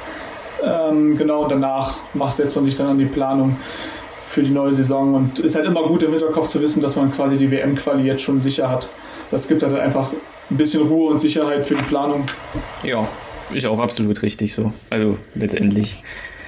Genau, und danach setzt man sich dann an die Planung für die neue Saison und ist halt immer gut im Hinterkopf zu wissen, dass man quasi die WM-Quali jetzt schon sicher hat. Das gibt halt einfach ein bisschen Ruhe und Sicherheit für die Planung. Ja, ist auch absolut richtig so. Also letztendlich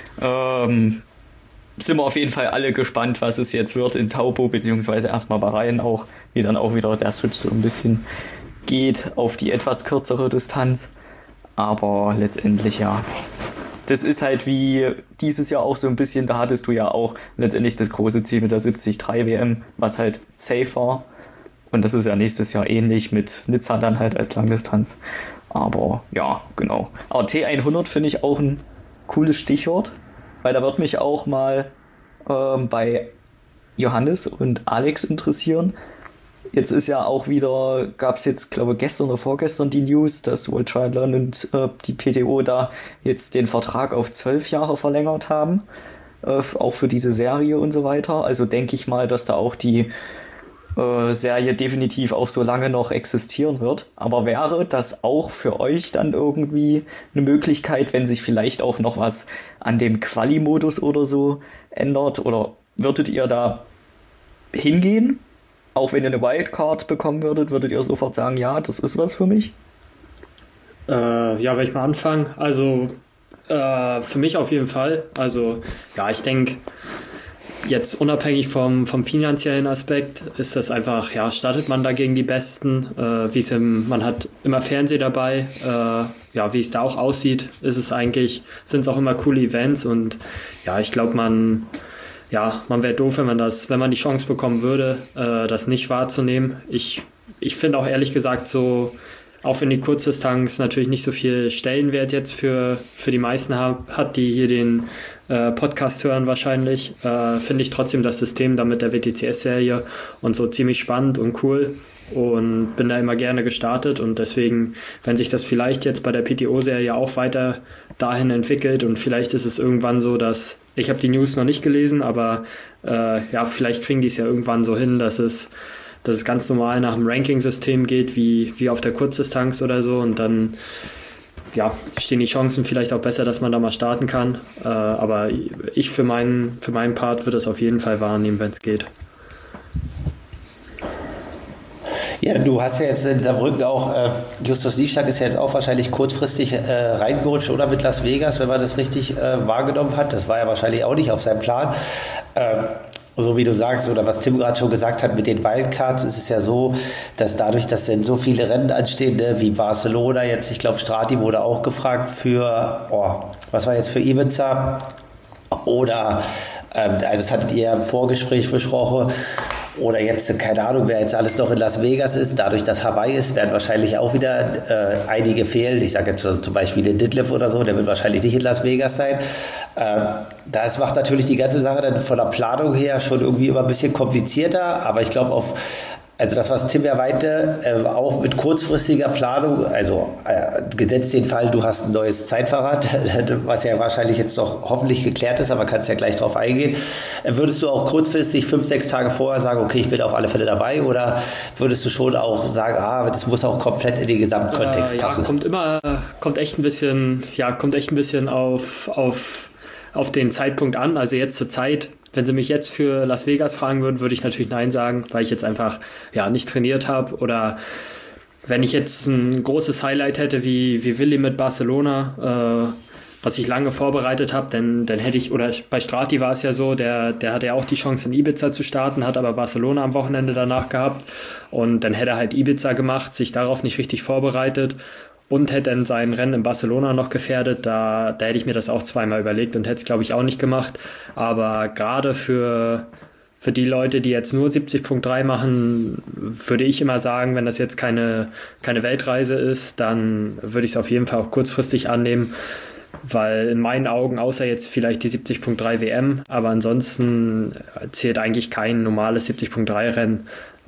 sind wir auf jeden Fall alle gespannt, was es jetzt wird in Taupo, beziehungsweise erstmal Bahrain auch, wie dann auch wieder der Switch so ein bisschen geht auf die etwas kürzere Distanz. Aber letztendlich ja. Das ist halt wie dieses Jahr auch so ein bisschen, da hattest du ja auch letztendlich das große Ziel mit der 73 WM, was halt safe war. Und das ist ja nächstes Jahr ähnlich mit Nizza dann halt als Langdistanz. Aber ja, genau. Aber T100 finde ich auch ein cooles Stichwort, weil da wird mich auch mal bei Johannes und Alex interessieren. Jetzt ist ja auch wieder, gab es jetzt, glaube ich, gestern oder vorgestern die News, dass World Triathlon und die PTO da jetzt den Vertrag auf 12 Jahre verlängert haben, auch für diese Serie und so weiter. Also denke ich mal, dass da auch die Serie definitiv auch so lange noch existieren wird. Aber wäre das auch für euch dann irgendwie eine Möglichkeit, wenn sich vielleicht auch noch was an dem Quali-Modus oder so ändert? Oder würdet ihr da hingehen? Auch wenn ihr eine Wildcard bekommen würdet ihr sofort sagen, ja, das ist was für mich? Will ich mal anfangen? Also für mich auf jeden Fall. Also ja, ich denke, jetzt unabhängig vom finanziellen Aspekt ist das einfach, ja, startet man da gegen die Besten, man hat immer Fernsehen dabei, wie es da auch aussieht, sind es auch immer coole Events und ja, ich glaube, man wäre doof, wenn man die Chance bekommen würde, das nicht wahrzunehmen. Ich finde auch ehrlich gesagt so, auch wenn die Kurzdistanz natürlich nicht so viel Stellenwert jetzt für die meisten hat, die hier den Podcast hören wahrscheinlich, finde ich trotzdem das System da mit der WTCS-Serie und so ziemlich spannend und cool und bin da immer gerne gestartet und deswegen, wenn sich das vielleicht jetzt bei der PTO-Serie auch weiter dahin entwickelt und vielleicht ist es irgendwann so, dass, ich habe die News noch nicht gelesen, aber vielleicht kriegen die es ja irgendwann so hin, dass es ganz normal nach dem Ranking-System geht, wie auf der Kurzdistanz oder so und dann stehen die Chancen vielleicht auch besser, dass man da mal starten kann. Aber ich für meinen Part würde es auf jeden Fall wahrnehmen, wenn es geht. Ja, du hast ja jetzt in Saarbrücken auch, Justus Liefstadt ist ja jetzt auch wahrscheinlich kurzfristig reingerutscht oder mit Las Vegas, wenn man das richtig wahrgenommen hat. Das war ja wahrscheinlich auch nicht auf seinem Plan. So wie du sagst, oder was Tim gerade schon gesagt hat, mit den Wildcards ist es ja so, dass dadurch, dass dann so viele Rennen anstehen, ne, wie Barcelona jetzt, ich glaube Strati wurde auch gefragt für, was war jetzt für Ibiza? Oder, also das hattet ihr im Vorgespräch besprochen. Oder jetzt, keine Ahnung, wer jetzt alles noch in Las Vegas ist. Dadurch, dass Hawaii ist, werden wahrscheinlich auch wieder einige fehlen. Ich sage jetzt zum Beispiel den Ditlev oder so, der wird wahrscheinlich nicht in Las Vegas sein. Das macht natürlich die ganze Sache dann von der Planung her schon irgendwie immer ein bisschen komplizierter. Aber ich glaube, also das, was Tim ja meinte, auch mit kurzfristiger Planung, also gesetzt den Fall, du hast ein neues Zeitfahrrad, was ja wahrscheinlich jetzt noch hoffentlich geklärt ist, aber kannst ja gleich drauf eingehen. Würdest du auch kurzfristig 5-6 Tage vorher sagen, okay, ich bin auf alle Fälle dabei, oder würdest du schon auch sagen, das muss auch komplett in den Gesamtkontext passen? Kommt echt ein bisschen auf den Zeitpunkt an. Also jetzt zur Zeit, wenn sie mich jetzt für Las Vegas fragen würden, würde ich natürlich Nein sagen, weil ich jetzt einfach nicht trainiert habe. Oder wenn ich jetzt ein großes Highlight hätte wie Willi mit Barcelona, was ich lange vorbereitet habe, dann hätte ich, oder bei Strati war es ja so, der hatte ja auch die Chance in Ibiza zu starten, hat aber Barcelona am Wochenende danach gehabt und dann hätte er halt Ibiza gemacht, sich darauf nicht richtig vorbereitet und hätte dann sein Rennen in Barcelona noch gefährdet. Da hätte ich mir das auch zweimal überlegt und hätte es, glaube ich, auch nicht gemacht. Aber gerade für die Leute, die jetzt nur 70.3 machen, würde ich immer sagen, wenn das jetzt keine Weltreise ist, dann würde ich es auf jeden Fall auch kurzfristig annehmen, weil in meinen Augen, außer jetzt vielleicht die 70.3 WM, aber ansonsten zählt eigentlich kein normales 70.3-Rennen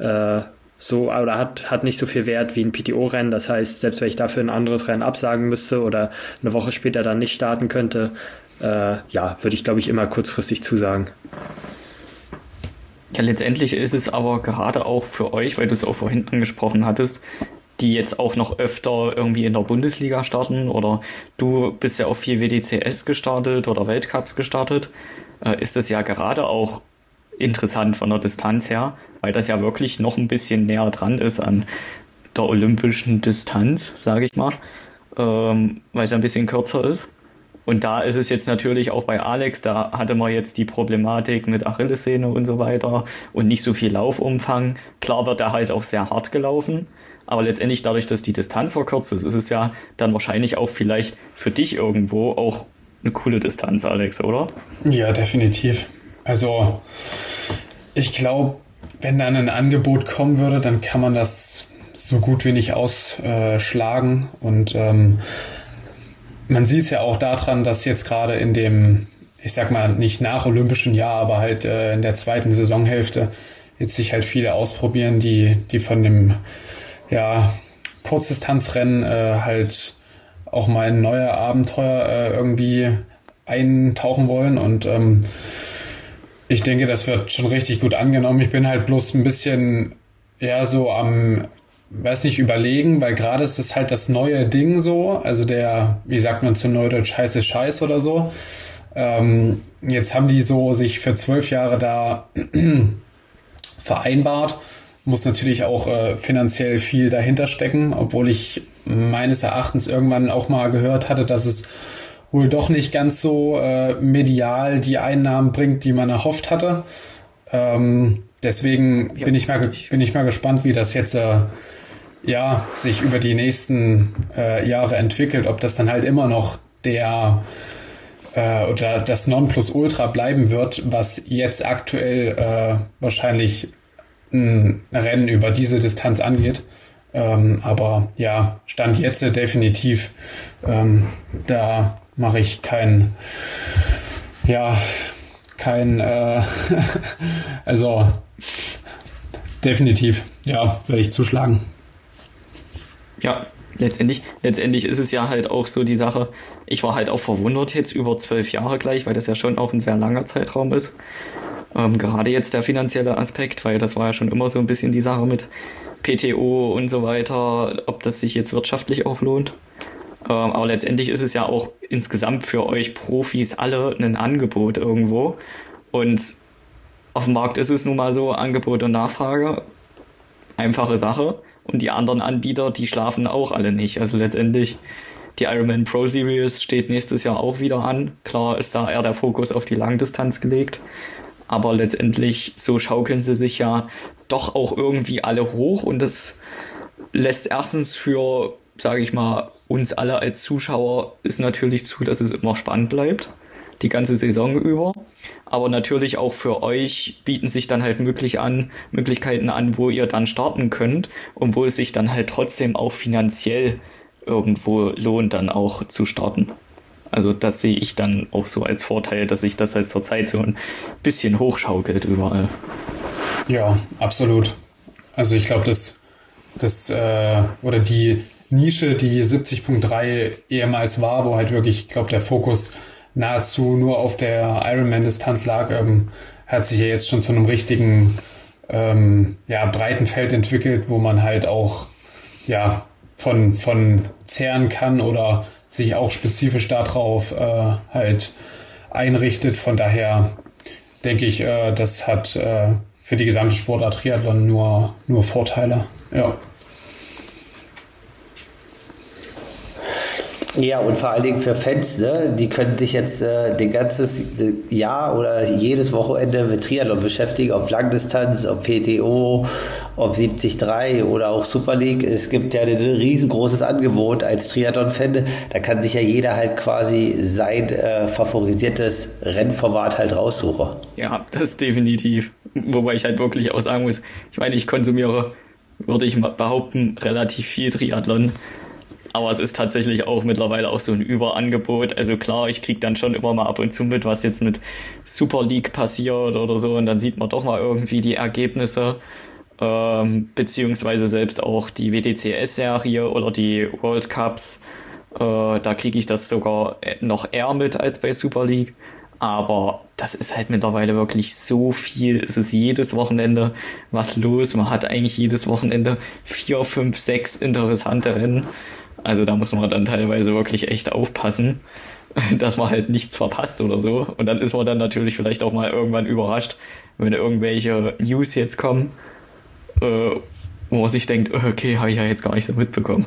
oder hat nicht so viel Wert wie ein PTO-Rennen. Das heißt, selbst wenn ich dafür ein anderes Rennen absagen müsste oder eine Woche später dann nicht starten könnte, würde ich, glaube ich, immer kurzfristig zusagen. Ja, letztendlich ist es aber gerade auch für euch, weil du es auch vorhin angesprochen hattest, die jetzt auch noch öfter irgendwie in der Bundesliga starten, oder du bist ja auch viel WDCS gestartet oder Weltcups gestartet, ist das ja gerade auch interessant von der Distanz her, weil das ja wirklich noch ein bisschen näher dran ist an der olympischen Distanz, sage ich mal, weil es ein bisschen kürzer ist. Und da ist es jetzt natürlich auch bei Alex, da hatte man jetzt die Problematik mit Achillessehne und so weiter und nicht so viel Laufumfang. Klar wird er halt auch sehr hart gelaufen, aber letztendlich dadurch, dass die Distanz verkürzt ist, ist es ja dann wahrscheinlich auch vielleicht für dich irgendwo auch eine coole Distanz, Alex, oder? Ja, definitiv. Also ich glaube, wenn dann ein Angebot kommen würde, dann kann man das so gut wie nicht ausschlagen. Und man sieht es ja auch daran, dass jetzt gerade in dem, ich sag mal, nicht nach olympischen Jahr, aber halt in der zweiten Saisonhälfte jetzt sich halt viele ausprobieren, die von dem Kurzdistanzrennen halt auch mal in neue Abenteuer irgendwie eintauchen wollen. Und ich denke, das wird schon richtig gut angenommen. Ich bin halt bloß ein bisschen so am, überlegen, weil gerade ist es halt das neue Ding so, also der, wie sagt man zu Neudeutsch, heiße Scheiß oder so. Jetzt haben die so sich für 12 Jahre da vereinbart. Muss natürlich auch finanziell viel dahinter stecken, obwohl ich meines Erachtens irgendwann auch mal gehört hatte, dass es wohl doch nicht ganz so medial die Einnahmen bringt, die man erhofft hatte. Deswegen bin ich mal gespannt, wie das jetzt sich über die nächsten Jahre entwickelt, ob das dann halt immer noch oder das Nonplusultra bleiben wird, was jetzt aktuell wahrscheinlich ein Rennen über diese Distanz angeht. Aber ja, Stand jetzt definitiv, da mache ich also definitiv, werde ich zuschlagen. Ja, letztendlich ist es ja halt auch so die Sache, ich war halt auch verwundert jetzt über 12 Jahre gleich, weil das ja schon auch ein sehr langer Zeitraum ist. Gerade jetzt der finanzielle Aspekt, weil das war ja schon immer so ein bisschen die Sache mit PTO und so weiter, ob das sich jetzt wirtschaftlich auch lohnt. Aber letztendlich ist es ja auch insgesamt für euch Profis alle ein Angebot irgendwo. Und auf dem Markt ist es nun mal so, Angebot und Nachfrage, einfache Sache. Und die anderen Anbieter, die schlafen auch alle nicht. Also letztendlich, die Ironman Pro Series steht nächstes Jahr auch wieder an. Klar ist da eher der Fokus auf die Langdistanz gelegt. Aber letztendlich, so schaukeln sie sich ja doch auch irgendwie alle hoch. Und das lässt erstens für, sage ich mal, uns alle als Zuschauer ist natürlich zu, dass es immer spannend bleibt, die ganze Saison über. Aber natürlich auch für euch bieten sich dann halt Möglichkeiten an, wo ihr dann starten könnt und wo es sich dann halt trotzdem auch finanziell irgendwo lohnt, dann auch zu starten. Also das sehe ich dann auch so als Vorteil, dass sich das halt zurzeit so ein bisschen hochschaukelt überall. Ja, absolut. Also ich glaube, oder die Nische, die 70.3 ehemals war, wo halt wirklich, ich glaube, der Fokus nahezu nur auf der Ironman-Distanz lag, hat sich ja jetzt schon zu einem richtigen breiten Feld entwickelt, wo man halt auch von zehren kann oder sich auch spezifisch darauf halt einrichtet. Von daher denke ich, das hat für die gesamte Sportart Triathlon nur Vorteile. Ja. Ja, und vor allen Dingen für Fans, ne? Die können sich jetzt den ganzes Jahr oder jedes Wochenende mit Triathlon beschäftigen, auf Langdistanz, auf PTO, auf 73 oder auch Super League. Es gibt ja ein riesengroßes Angebot als Triathlon-Fan. Da kann sich ja jeder halt quasi sein favorisiertes Rennformat halt raussuchen. Ja, das definitiv. Wobei ich halt wirklich auch sagen muss, ich meine, ich konsumiere, würde ich mal behaupten, relativ viel Triathlon. Aber es ist tatsächlich auch mittlerweile auch so ein Überangebot. Also klar, ich kriege dann schon immer mal ab und zu mit, was jetzt mit Super League passiert oder so. Und dann sieht man doch mal irgendwie die Ergebnisse. Beziehungsweise selbst auch die WTCS-Serie oder die World Cups. Da kriege ich das sogar noch eher mit als bei Super League. Aber das ist halt mittlerweile wirklich so viel. Es ist jedes Wochenende was los. Man hat eigentlich jedes Wochenende 4, 5, 6 interessante Rennen. Also da muss man dann teilweise wirklich echt aufpassen, dass man halt nichts verpasst oder so. Und dann ist man dann natürlich vielleicht auch mal irgendwann überrascht, wenn irgendwelche News jetzt kommen, wo man sich denkt, okay, habe ich ja jetzt gar nicht so mitbekommen.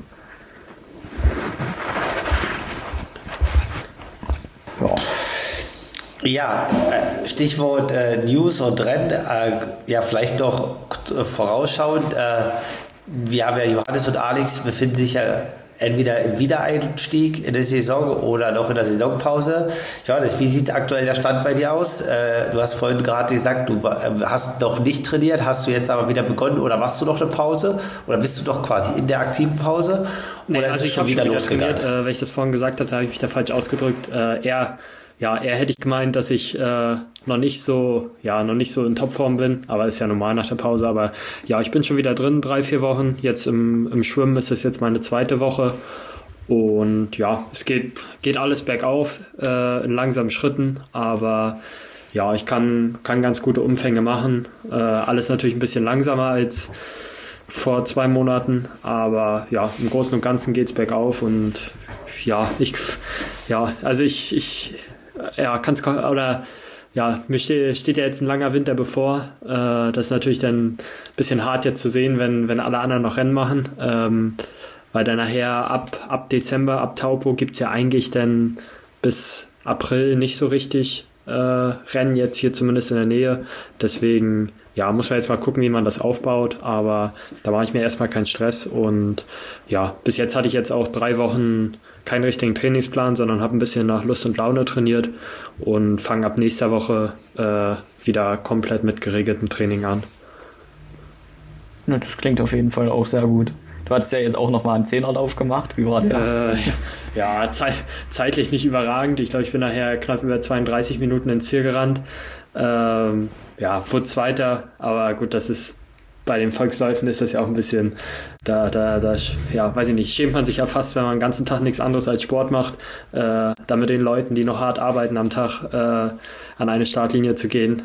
Ja, Stichwort News und Rennen. Vielleicht noch vorausschauend. Wir haben ja Johannes und Alex befinden sich ja entweder im Wiedereinstieg in der Saison oder noch in der Saisonpause. Johannes, wie sieht aktuell der Stand bei dir aus? Du hast vorhin gerade gesagt, du hast noch nicht trainiert, hast du jetzt aber wieder begonnen oder machst du noch eine Pause? Oder bist du doch quasi in der aktiven Pause? Oder also ich habe schon wieder losgegangen? Wenn ich das vorhin gesagt habe, habe ich mich da falsch ausgedrückt. Eher hätte ich gemeint, dass ich noch nicht so in Topform bin, aber ist ja normal nach der Pause. Aber ja, ich bin schon wieder drin, 3-4 Wochen. Jetzt im Schwimmen ist es jetzt meine 2. Woche. Und ja, es geht alles bergauf, in langsamen Schritten. Aber ja, ich kann ganz gute Umfänge machen. Alles natürlich ein bisschen langsamer als vor 2 Monaten. Aber ja, im Großen und Ganzen geht es bergauf. Und mir steht ja jetzt ein langer Winter bevor. Das ist natürlich dann ein bisschen hart jetzt zu sehen, wenn alle anderen noch Rennen machen. Weil dann nachher ab Dezember, ab Taupo gibt es ja eigentlich dann bis April nicht so richtig Rennen, jetzt hier zumindest in der Nähe. Deswegen muss man jetzt mal gucken, wie man das aufbaut. Aber da mache ich mir erstmal keinen Stress. Und ja, bis jetzt hatte ich jetzt auch 3 Wochen keinen richtigen Trainingsplan, sondern habe ein bisschen nach Lust und Laune trainiert und fange ab nächster Woche wieder komplett mit geregeltem Training an. Ja, das klingt auf jeden Fall auch sehr gut. Du hattest ja jetzt auch nochmal einen 10er-Lauf gemacht. Wie war der? Zeitlich nicht überragend. Ich glaube, ich bin nachher knapp über 32 Minuten ins Ziel gerannt. Wurde Zweiter, aber gut, das ist bei den Volksläufen ist das ja auch ein bisschen, weiß ich nicht, schämt man sich ja fast, wenn man den ganzen Tag nichts anderes als Sport macht, da mit den Leuten, die noch hart arbeiten am Tag, an eine Startlinie zu gehen.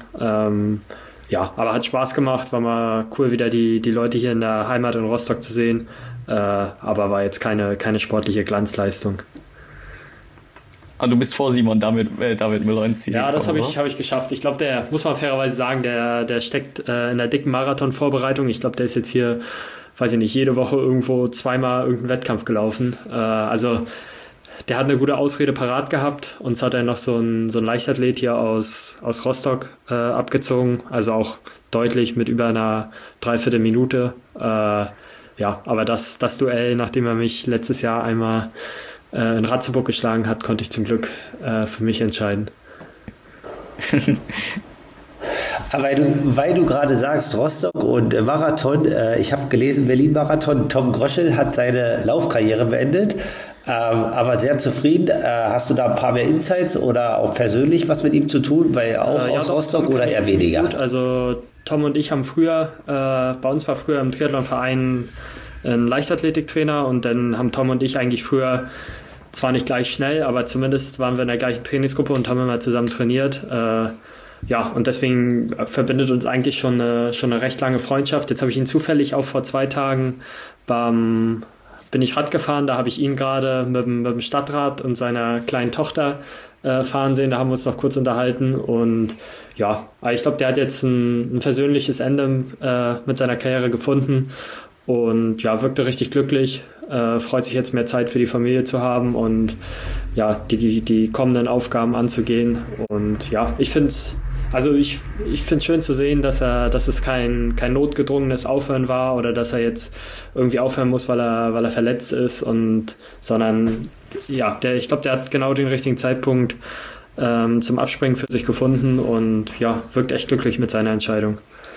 Aber hat Spaß gemacht, war mal cool, wieder die Leute hier in der Heimat in Rostock zu sehen. aber war jetzt keine sportliche Glanzleistung. Aber du bist vor Simon David Müller ins Ziel. Ja, das habe ich geschafft. Ich glaube, der, muss man fairerweise sagen, der steckt in der dicken Marathon-Vorbereitung. Ich glaube, der ist jetzt hier, weiß ich nicht, jede Woche irgendwo zweimal irgendeinen Wettkampf gelaufen. Also der hat eine gute Ausrede parat gehabt. Uns hat er noch so ein Leichtathlet hier aus Rostock abgezogen. Also auch deutlich mit über einer Dreiviertelminute. Ja, aber das Duell, nachdem er mich letztes Jahr einmal in Ratzeburg geschlagen hat, konnte ich zum Glück für mich entscheiden. Aber weil du gerade sagst, Rostock und Marathon, ich habe gelesen, Berlin-Marathon, Tom Groschel hat seine Laufkarriere beendet, aber sehr zufrieden. Hast du da ein paar mehr Insights oder auch persönlich was mit ihm zu tun, weil auch aus Rostock oder eher weniger? Gut. Also Tom und ich haben früher, bei uns war früher im Triathlonverein ein Leichtathletiktrainer und dann haben Tom und ich eigentlich früher, zwar nicht gleich schnell, aber zumindest waren wir in der gleichen Trainingsgruppe und haben immer zusammen trainiert. Ja, und deswegen verbindet uns eigentlich schon eine recht lange Freundschaft. Jetzt habe ich ihn zufällig auch vor 2 Tagen bin ich Rad gefahren, da habe ich ihn gerade mit dem Stadtrad und seiner kleinen Tochter fahren sehen, da haben wir uns noch kurz unterhalten und ja, ich glaube, der hat jetzt ein versöhnliches Ende mit seiner Karriere gefunden und ja, wirkte richtig glücklich, freut sich jetzt mehr Zeit für die Familie zu haben und ja, die kommenden Aufgaben anzugehen und ja, ich finde es schön zu sehen, dass es kein notgedrungenes Aufhören war oder dass er jetzt irgendwie aufhören muss, weil er verletzt ist sondern ja, ich glaube, der hat genau den richtigen Zeitpunkt zum Abspringen für sich gefunden und ja, wirkt echt glücklich mit seiner Entscheidung.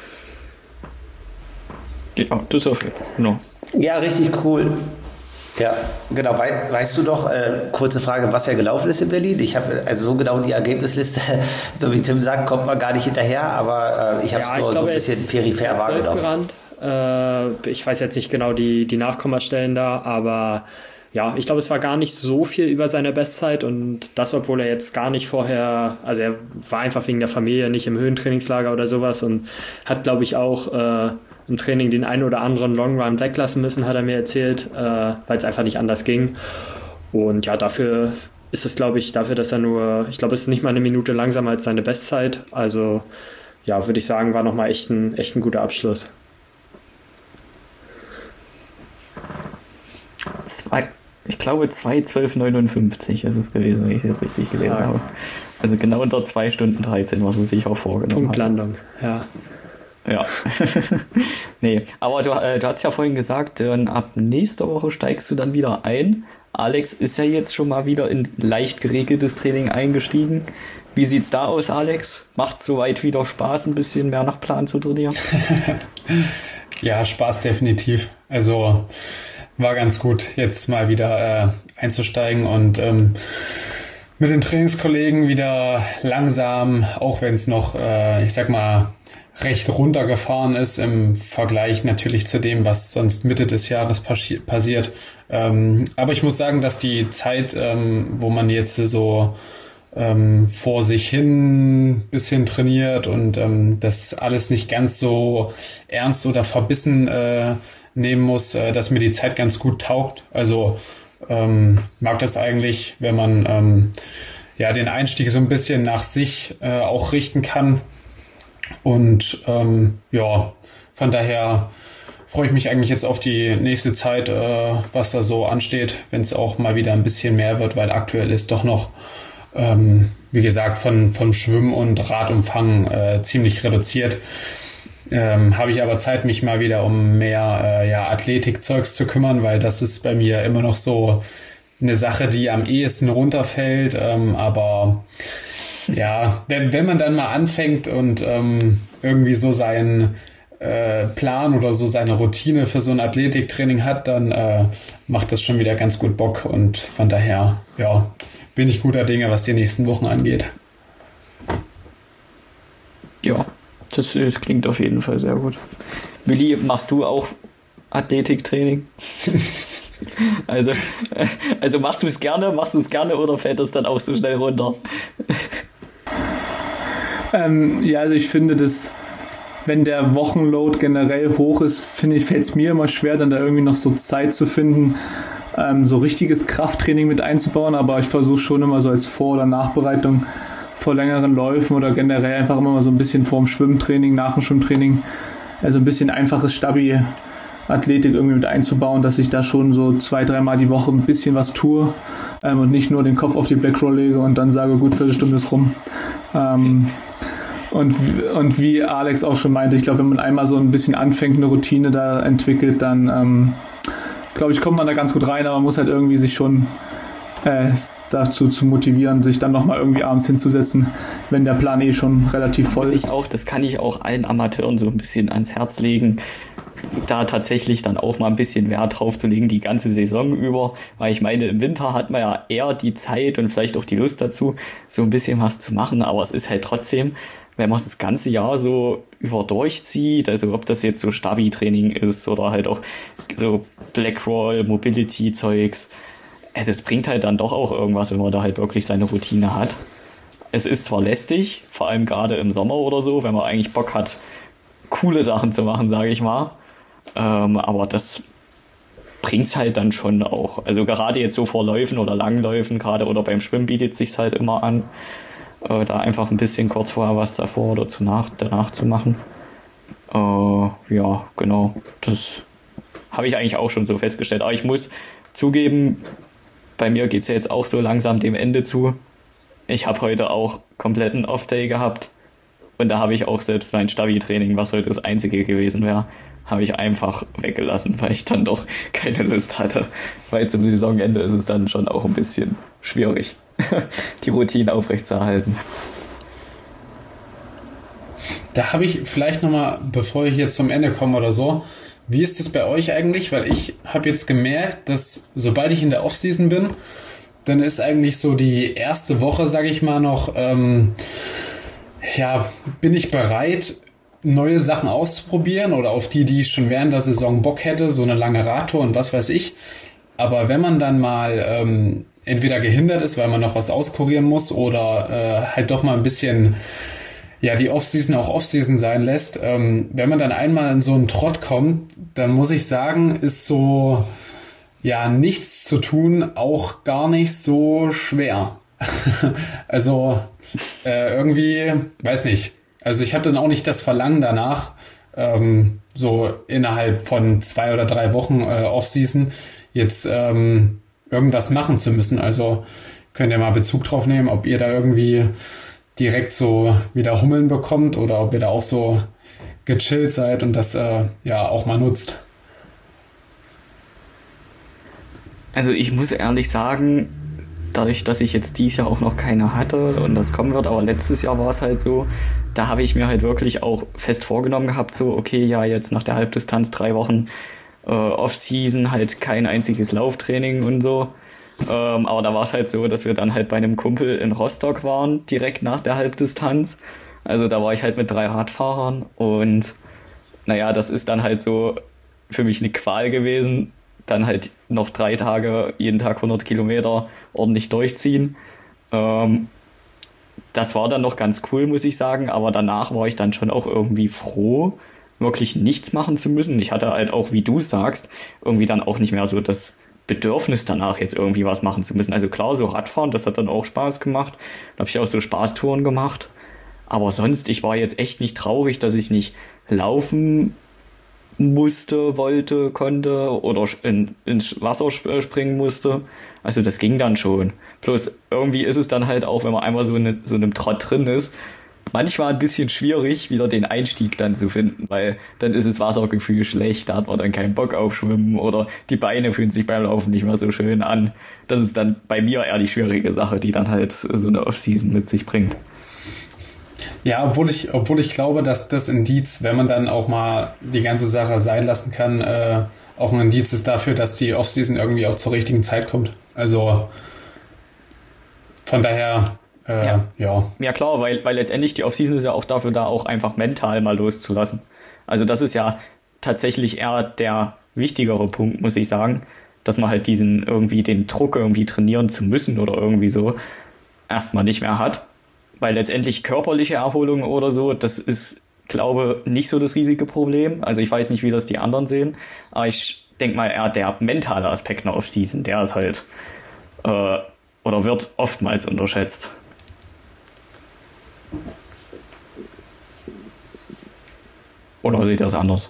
Ja, das auf jeden Fall. Genau. Ja, richtig cool. Ja, genau. Weißt du doch, kurze Frage, was ja gelaufen ist in Berlin? Ich habe also so genau die Ergebnisliste, so wie Tim sagt, kommt man gar nicht hinterher, aber ich habe es nur so ein bisschen peripher wahrgenommen. Ich weiß jetzt nicht genau die Nachkommastellen da, aber ja, ich glaube, es war gar nicht so viel über seine Bestzeit und das, obwohl er jetzt gar nicht vorher, also er war einfach wegen der Familie nicht im Höhentrainingslager oder sowas und hat, glaube ich, auch im Training den einen oder anderen Long Run weglassen müssen, hat er mir erzählt, weil es einfach nicht anders ging. Und ja, dafür ist es, glaube ich, dass er ich glaube, es ist nicht mal eine Minute langsamer als seine Bestzeit. Also ja, würde ich sagen, war nochmal echt ein guter Abschluss. Ich glaube 2:12:59 ist es gewesen, wenn ich es jetzt richtig gelesen habe. Also genau unter 2 Stunden 13, was er sich auch vorgenommen Punktlandung, hat. Ja. Nee, aber du hast ja vorhin gesagt, ab nächster Woche steigst du dann wieder ein. Alex ist ja jetzt schon mal wieder in leicht geregeltes Training eingestiegen. Wie sieht's da aus, Alex? Macht soweit wieder Spaß, ein bisschen mehr nach Plan zu trainieren? Ja, Spaß definitiv. Also war ganz gut, jetzt mal wieder einzusteigen und mit den Trainingskollegen wieder langsam, auch wenn es noch, ich sag mal, recht runtergefahren ist im Vergleich natürlich zu dem, was sonst Mitte des Jahres passiert. Aber ich muss sagen, dass die Zeit, wo man jetzt so vor sich hin ein bisschen trainiert und das alles nicht ganz so ernst oder verbissen nehmen muss, dass mir die Zeit ganz gut taugt. Also mag das eigentlich, wenn man den Einstieg so ein bisschen nach sich auch richten kann. Und von daher freue ich mich eigentlich jetzt auf die nächste Zeit, was da so ansteht, wenn es auch mal wieder ein bisschen mehr wird, weil aktuell ist doch noch, wie gesagt, vom Schwimmen und Radumfang ziemlich reduziert. Habe ich aber Zeit, mich mal wieder um mehr Athletikzeugs zu kümmern, weil das ist bei mir immer noch so eine Sache, die am ehesten runterfällt, aber ja, wenn man dann mal anfängt und irgendwie so seinen Plan oder so seine Routine für so ein Athletiktraining hat, dann macht das schon wieder ganz gut Bock und von daher, ja, bin ich guter Dinge, was die nächsten Wochen angeht. Ja, das klingt auf jeden Fall sehr gut. Willi, machst du auch Athletiktraining? Also machst du es gerne oder fällt das dann auch so schnell runter? Also ich finde, das wenn der Wochenload generell hoch ist, finde ich, fällt es mir immer schwer, dann da irgendwie noch so Zeit zu finden, so richtiges Krafttraining mit einzubauen, aber ich versuche schon immer so als Vor- oder Nachbereitung vor längeren Läufen oder generell einfach immer mal so ein bisschen vor dem Schwimmtraining, nach dem Schwimmtraining, also ein bisschen einfaches Stabi-Athletik irgendwie mit einzubauen, dass ich da schon so 2-3 Mal die Woche ein bisschen was tue und nicht nur den Kopf auf die Blackroll lege und dann sage, gut, Viertelstunde ist rum. Und wie Alex auch schon meinte, ich glaube, wenn man einmal so ein bisschen anfängt, eine Routine da entwickelt, dann glaube ich, kommt man da ganz gut rein, aber man muss halt irgendwie sich schon dazu zu motivieren, sich dann nochmal irgendwie abends hinzusetzen, wenn der Plan eh schon relativ voll ist. Das kann ich auch allen Amateuren so ein bisschen ans Herz legen, da tatsächlich dann auch mal ein bisschen Wert drauf zu legen, die ganze Saison über, weil ich meine, im Winter hat man ja eher die Zeit und vielleicht auch die Lust dazu, so ein bisschen was zu machen, aber es ist halt trotzdem, wenn man es das ganze Jahr so über durchzieht, also ob das jetzt so Stabi-Training ist oder halt auch so Blackroll, Mobility-Zeugs, also es bringt halt dann doch auch irgendwas, wenn man da halt wirklich seine Routine hat. Es ist zwar lästig, vor allem gerade im Sommer oder so, wenn man eigentlich Bock hat, coole Sachen zu machen, sage ich mal, aber das bringt's halt dann schon auch. Also gerade jetzt so vor Läufen oder Langläufen gerade oder beim Schwimmen bietet sich's halt immer an, da einfach ein bisschen kurz vorher was davor oder danach zu machen. Ja, genau, das habe ich eigentlich auch schon so festgestellt. Aber ich muss zugeben, bei mir geht's ja jetzt auch so langsam dem Ende zu. Ich habe heute auch kompletten Off-Day gehabt und da habe ich auch selbst mein Stabi-Training, was heute das einzige gewesen wäre, habe ich einfach weggelassen, weil ich dann doch keine Lust hatte. Weil zum Saisonende ist es dann schon auch ein bisschen schwierig, die Routine aufrechtzuerhalten. Da habe ich vielleicht nochmal, bevor ich jetzt zum Ende komme oder so, wie ist das bei euch eigentlich? Weil ich habe jetzt gemerkt, dass sobald ich in der Offseason bin, dann ist eigentlich so die erste Woche, sage ich mal, noch, bin ich bereit, neue Sachen auszuprobieren oder auf die ich schon während der Saison Bock hätte, so eine lange Radtour und was weiß ich. Aber wenn man dann mal entweder gehindert ist, weil man noch was auskurieren muss oder halt doch mal ein bisschen die Offseason auch Offseason sein lässt, wenn man dann einmal in so einen Trott kommt, dann muss ich sagen, ist so nichts zu tun auch gar nicht so schwer. Also irgendwie, weiß nicht. Also ich habe dann auch nicht das Verlangen danach, so innerhalb von 2 oder 3 Wochen Offseason jetzt irgendwas machen zu müssen. Also könnt ihr mal Bezug drauf nehmen, ob ihr da irgendwie direkt so wieder Hummeln bekommt oder ob ihr da auch so gechillt seid und das auch mal nutzt. Also ich muss ehrlich sagen, dadurch, dass ich jetzt dieses Jahr auch noch keine hatte und das kommen wird, aber letztes Jahr war es halt so, da habe ich mir halt wirklich auch fest vorgenommen gehabt, so okay, jetzt nach der Halbdistanz 3 Wochen Off-Season, halt kein einziges Lauftraining und so. Aber da war es halt so, dass wir dann halt bei einem Kumpel in Rostock waren, direkt nach der Halbdistanz. Also da war ich halt mit 3 Radfahrern und das ist dann halt so für mich eine Qual gewesen, dann halt noch 3 Tage, jeden Tag 100 Kilometer ordentlich durchziehen. Das war dann noch ganz cool, muss ich sagen, aber danach war ich dann schon auch irgendwie froh, wirklich nichts machen zu müssen. Ich hatte halt auch, wie du sagst, irgendwie dann auch nicht mehr so das Bedürfnis danach, jetzt irgendwie was machen zu müssen. Also klar, so Radfahren, das hat dann auch Spaß gemacht. Da habe ich auch so Spaßtouren gemacht. Aber sonst, ich war jetzt echt nicht traurig, dass ich nicht laufen musste, wollte, konnte oder ins Wasser springen musste. Also das ging dann schon. Bloß irgendwie ist es dann halt auch, wenn man einmal so in so einem Trott drin ist, manchmal ein bisschen schwierig, wieder den Einstieg dann zu finden, weil dann ist das Wassergefühl schlecht, da hat man dann keinen Bock auf Schwimmen oder die Beine fühlen sich beim Laufen nicht mehr so schön an. Das ist dann bei mir eher die schwierige Sache, die dann halt so eine Off-Season mit sich bringt. Ja, obwohl ich glaube, dass das Indiz, wenn man dann auch mal die ganze Sache sein lassen kann, auch ein Indiz ist dafür, dass die Off-Season irgendwie auch zur richtigen Zeit kommt. Also von daher, Ja klar, weil letztendlich die Off-Season ist ja auch dafür da, auch einfach mental mal loszulassen. Also das ist ja tatsächlich eher der wichtigere Punkt, muss ich sagen, dass man halt den Druck irgendwie trainieren zu müssen oder irgendwie so erstmal nicht mehr hat. Weil letztendlich körperliche Erholung oder so, das ist glaube, nicht so das riesige Problem. Also ich weiß nicht, wie das die anderen sehen, aber ich denke mal, eher der mentale Aspekt einer Off-Season, der ist halt oder wird oftmals unterschätzt. Oder seht ihr das anders?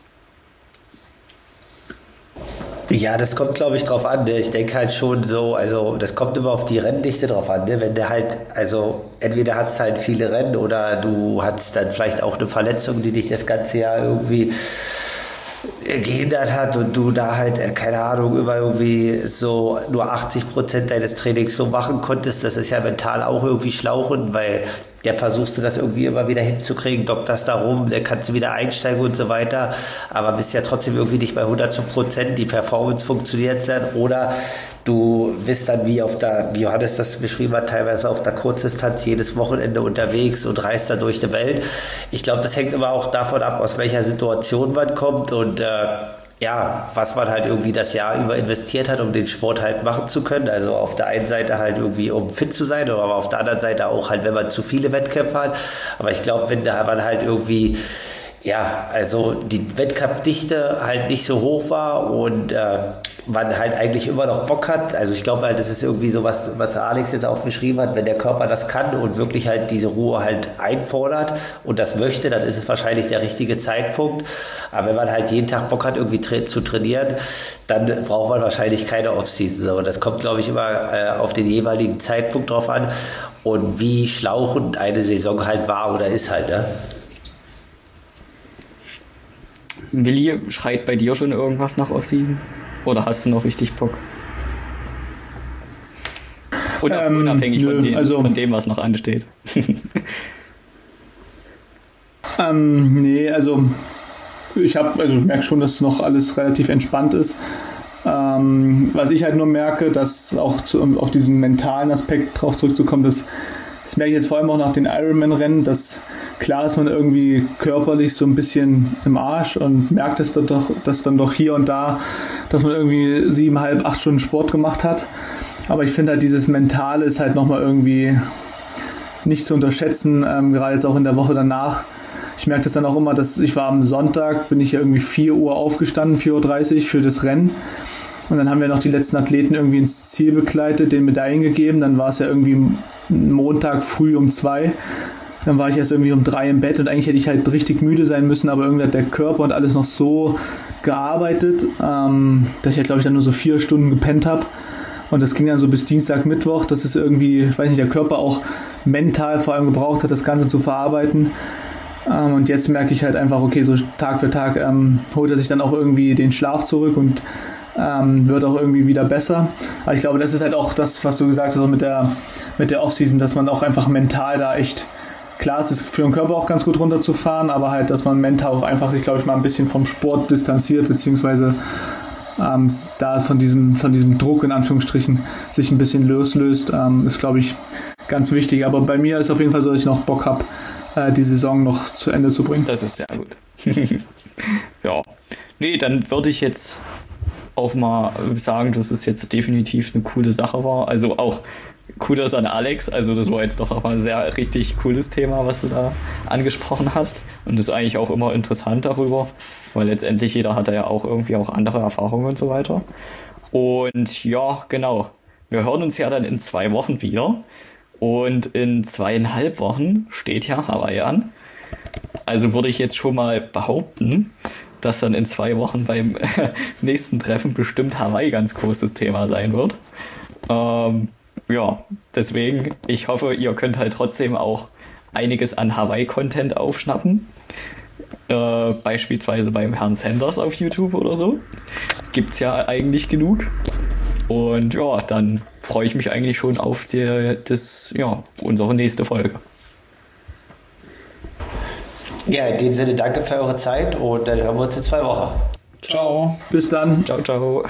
Ja, das kommt, glaube ich, drauf an. Ne? Ich denke halt schon so, also das kommt immer auf die Renndichte drauf an. Ne? Wenn du halt, also entweder hast du halt viele Rennen oder du hast dann vielleicht auch eine Verletzung, die dich das ganze Jahr irgendwie gehindert hat und du da halt, keine Ahnung, über irgendwie so nur 80% deines Trainings so machen konntest, das ist ja mental auch irgendwie schlauchend, weil der versuchst du das irgendwie immer wieder hinzukriegen, dokterst da rum, dann kannst du wieder einsteigen und so weiter, aber bist ja trotzdem irgendwie nicht bei 100%, die Performance funktioniert dann, oder du bist dann wie Johannes das beschrieben hat, teilweise auf der Kurzdistanz jedes Wochenende unterwegs und reist da durch die Welt. Ich glaube, das hängt immer auch davon ab, aus welcher Situation man kommt und was man halt irgendwie das Jahr über investiert hat, um den Sport halt machen zu können. Also auf der einen Seite halt irgendwie, um fit zu sein, aber auf der anderen Seite auch halt, wenn man zu viele Wettkämpfe hat. Aber ich glaube, wenn da man halt irgendwie also die Wettkampfdichte halt nicht so hoch war und man halt eigentlich immer noch Bock hat. Also ich glaube halt, das ist irgendwie so was Alex jetzt auch beschrieben hat, wenn der Körper das kann und wirklich halt diese Ruhe halt einfordert und das möchte, dann ist es wahrscheinlich der richtige Zeitpunkt. Aber wenn man halt jeden Tag Bock hat, irgendwie zu trainieren, dann braucht man wahrscheinlich keine Off-Season. So, das kommt, glaube ich, immer auf den jeweiligen Zeitpunkt drauf an und wie schlauchend eine Saison halt war oder ist halt, ne? Willi, schreit bei dir schon irgendwas nach Off-Season? Oder hast du noch richtig Bock? Unabhängig von dem, was noch ansteht. Nee, also ich merke schon, dass noch alles relativ entspannt ist. Was ich halt nur merke, dass auch auf diesen mentalen Aspekt drauf zurückzukommen, das merke ich jetzt vor allem auch nach den Ironman-Rennen, dass klar ist man irgendwie körperlich so ein bisschen im Arsch und merkt es dann doch hier und da, dass man irgendwie 7,5, 8 Stunden Sport gemacht hat. Aber ich finde halt dieses Mentale ist halt nochmal irgendwie nicht zu unterschätzen, gerade jetzt auch in der Woche danach. Ich merke das dann auch immer, dass ich war am Sonntag, bin ich ja irgendwie 4 Uhr aufgestanden, 4:30 Uhr für das Rennen. Und dann haben wir noch die letzten Athleten irgendwie ins Ziel begleitet, den Medaillen gegeben. Dann war es ja irgendwie Montag früh um 2. Dann war ich erst irgendwie um 3 im Bett und eigentlich hätte ich halt richtig müde sein müssen, aber irgendwie hat der Körper und alles noch so gearbeitet, dass ich halt, glaube ich, dann nur so 4 Stunden gepennt habe. Und das ging dann so bis Dienstag, Mittwoch, dass es irgendwie, ich weiß nicht, der Körper auch mental vor allem gebraucht hat, das Ganze zu verarbeiten. Und jetzt merke ich halt einfach, okay, so Tag für Tag holt er sich dann auch irgendwie den Schlaf zurück und wird auch irgendwie wieder besser. Aber ich glaube, das ist halt auch das, was du gesagt hast, mit der Offseason, dass man auch einfach mental da echt, klar, es ist für den Körper auch ganz gut runterzufahren, aber halt, dass man mental auch einfach sich, glaube ich, mal ein bisschen vom Sport distanziert, beziehungsweise da von diesem Druck in Anführungsstrichen sich ein bisschen loslöst, ist, glaube ich, ganz wichtig. Aber bei mir ist auf jeden Fall so, dass ich noch Bock habe, die Saison noch zu Ende zu bringen. Das ist sehr gut. Ja. Nee, dann würde ich jetzt auch mal sagen, dass es jetzt definitiv eine coole Sache war. Also auch Kudos an Alex. Also das war jetzt doch nochmal ein sehr richtig cooles Thema, was du da angesprochen hast. Und das ist eigentlich auch immer interessant darüber, weil letztendlich jeder hat ja auch irgendwie auch andere Erfahrungen und so weiter. Und ja, genau. Wir hören uns ja dann in 2 Wochen wieder. Und in 2,5 Wochen steht ja Hawaii an. Also würde ich jetzt schon mal behaupten, dass dann in 2 Wochen beim nächsten Treffen bestimmt Hawaii ganz großes Thema sein wird. Ja, deswegen, ich hoffe, ihr könnt halt trotzdem auch einiges an Hawaii-Content aufschnappen. Beispielsweise beim Herrn Sanders auf YouTube oder so. Gibt's ja eigentlich genug. Und ja, dann freue ich mich eigentlich schon auf unsere nächste Folge. Ja, in dem Sinne, danke für eure Zeit und dann hören wir uns in 2 Wochen. Ciao. Bis dann. Ciao, ciao.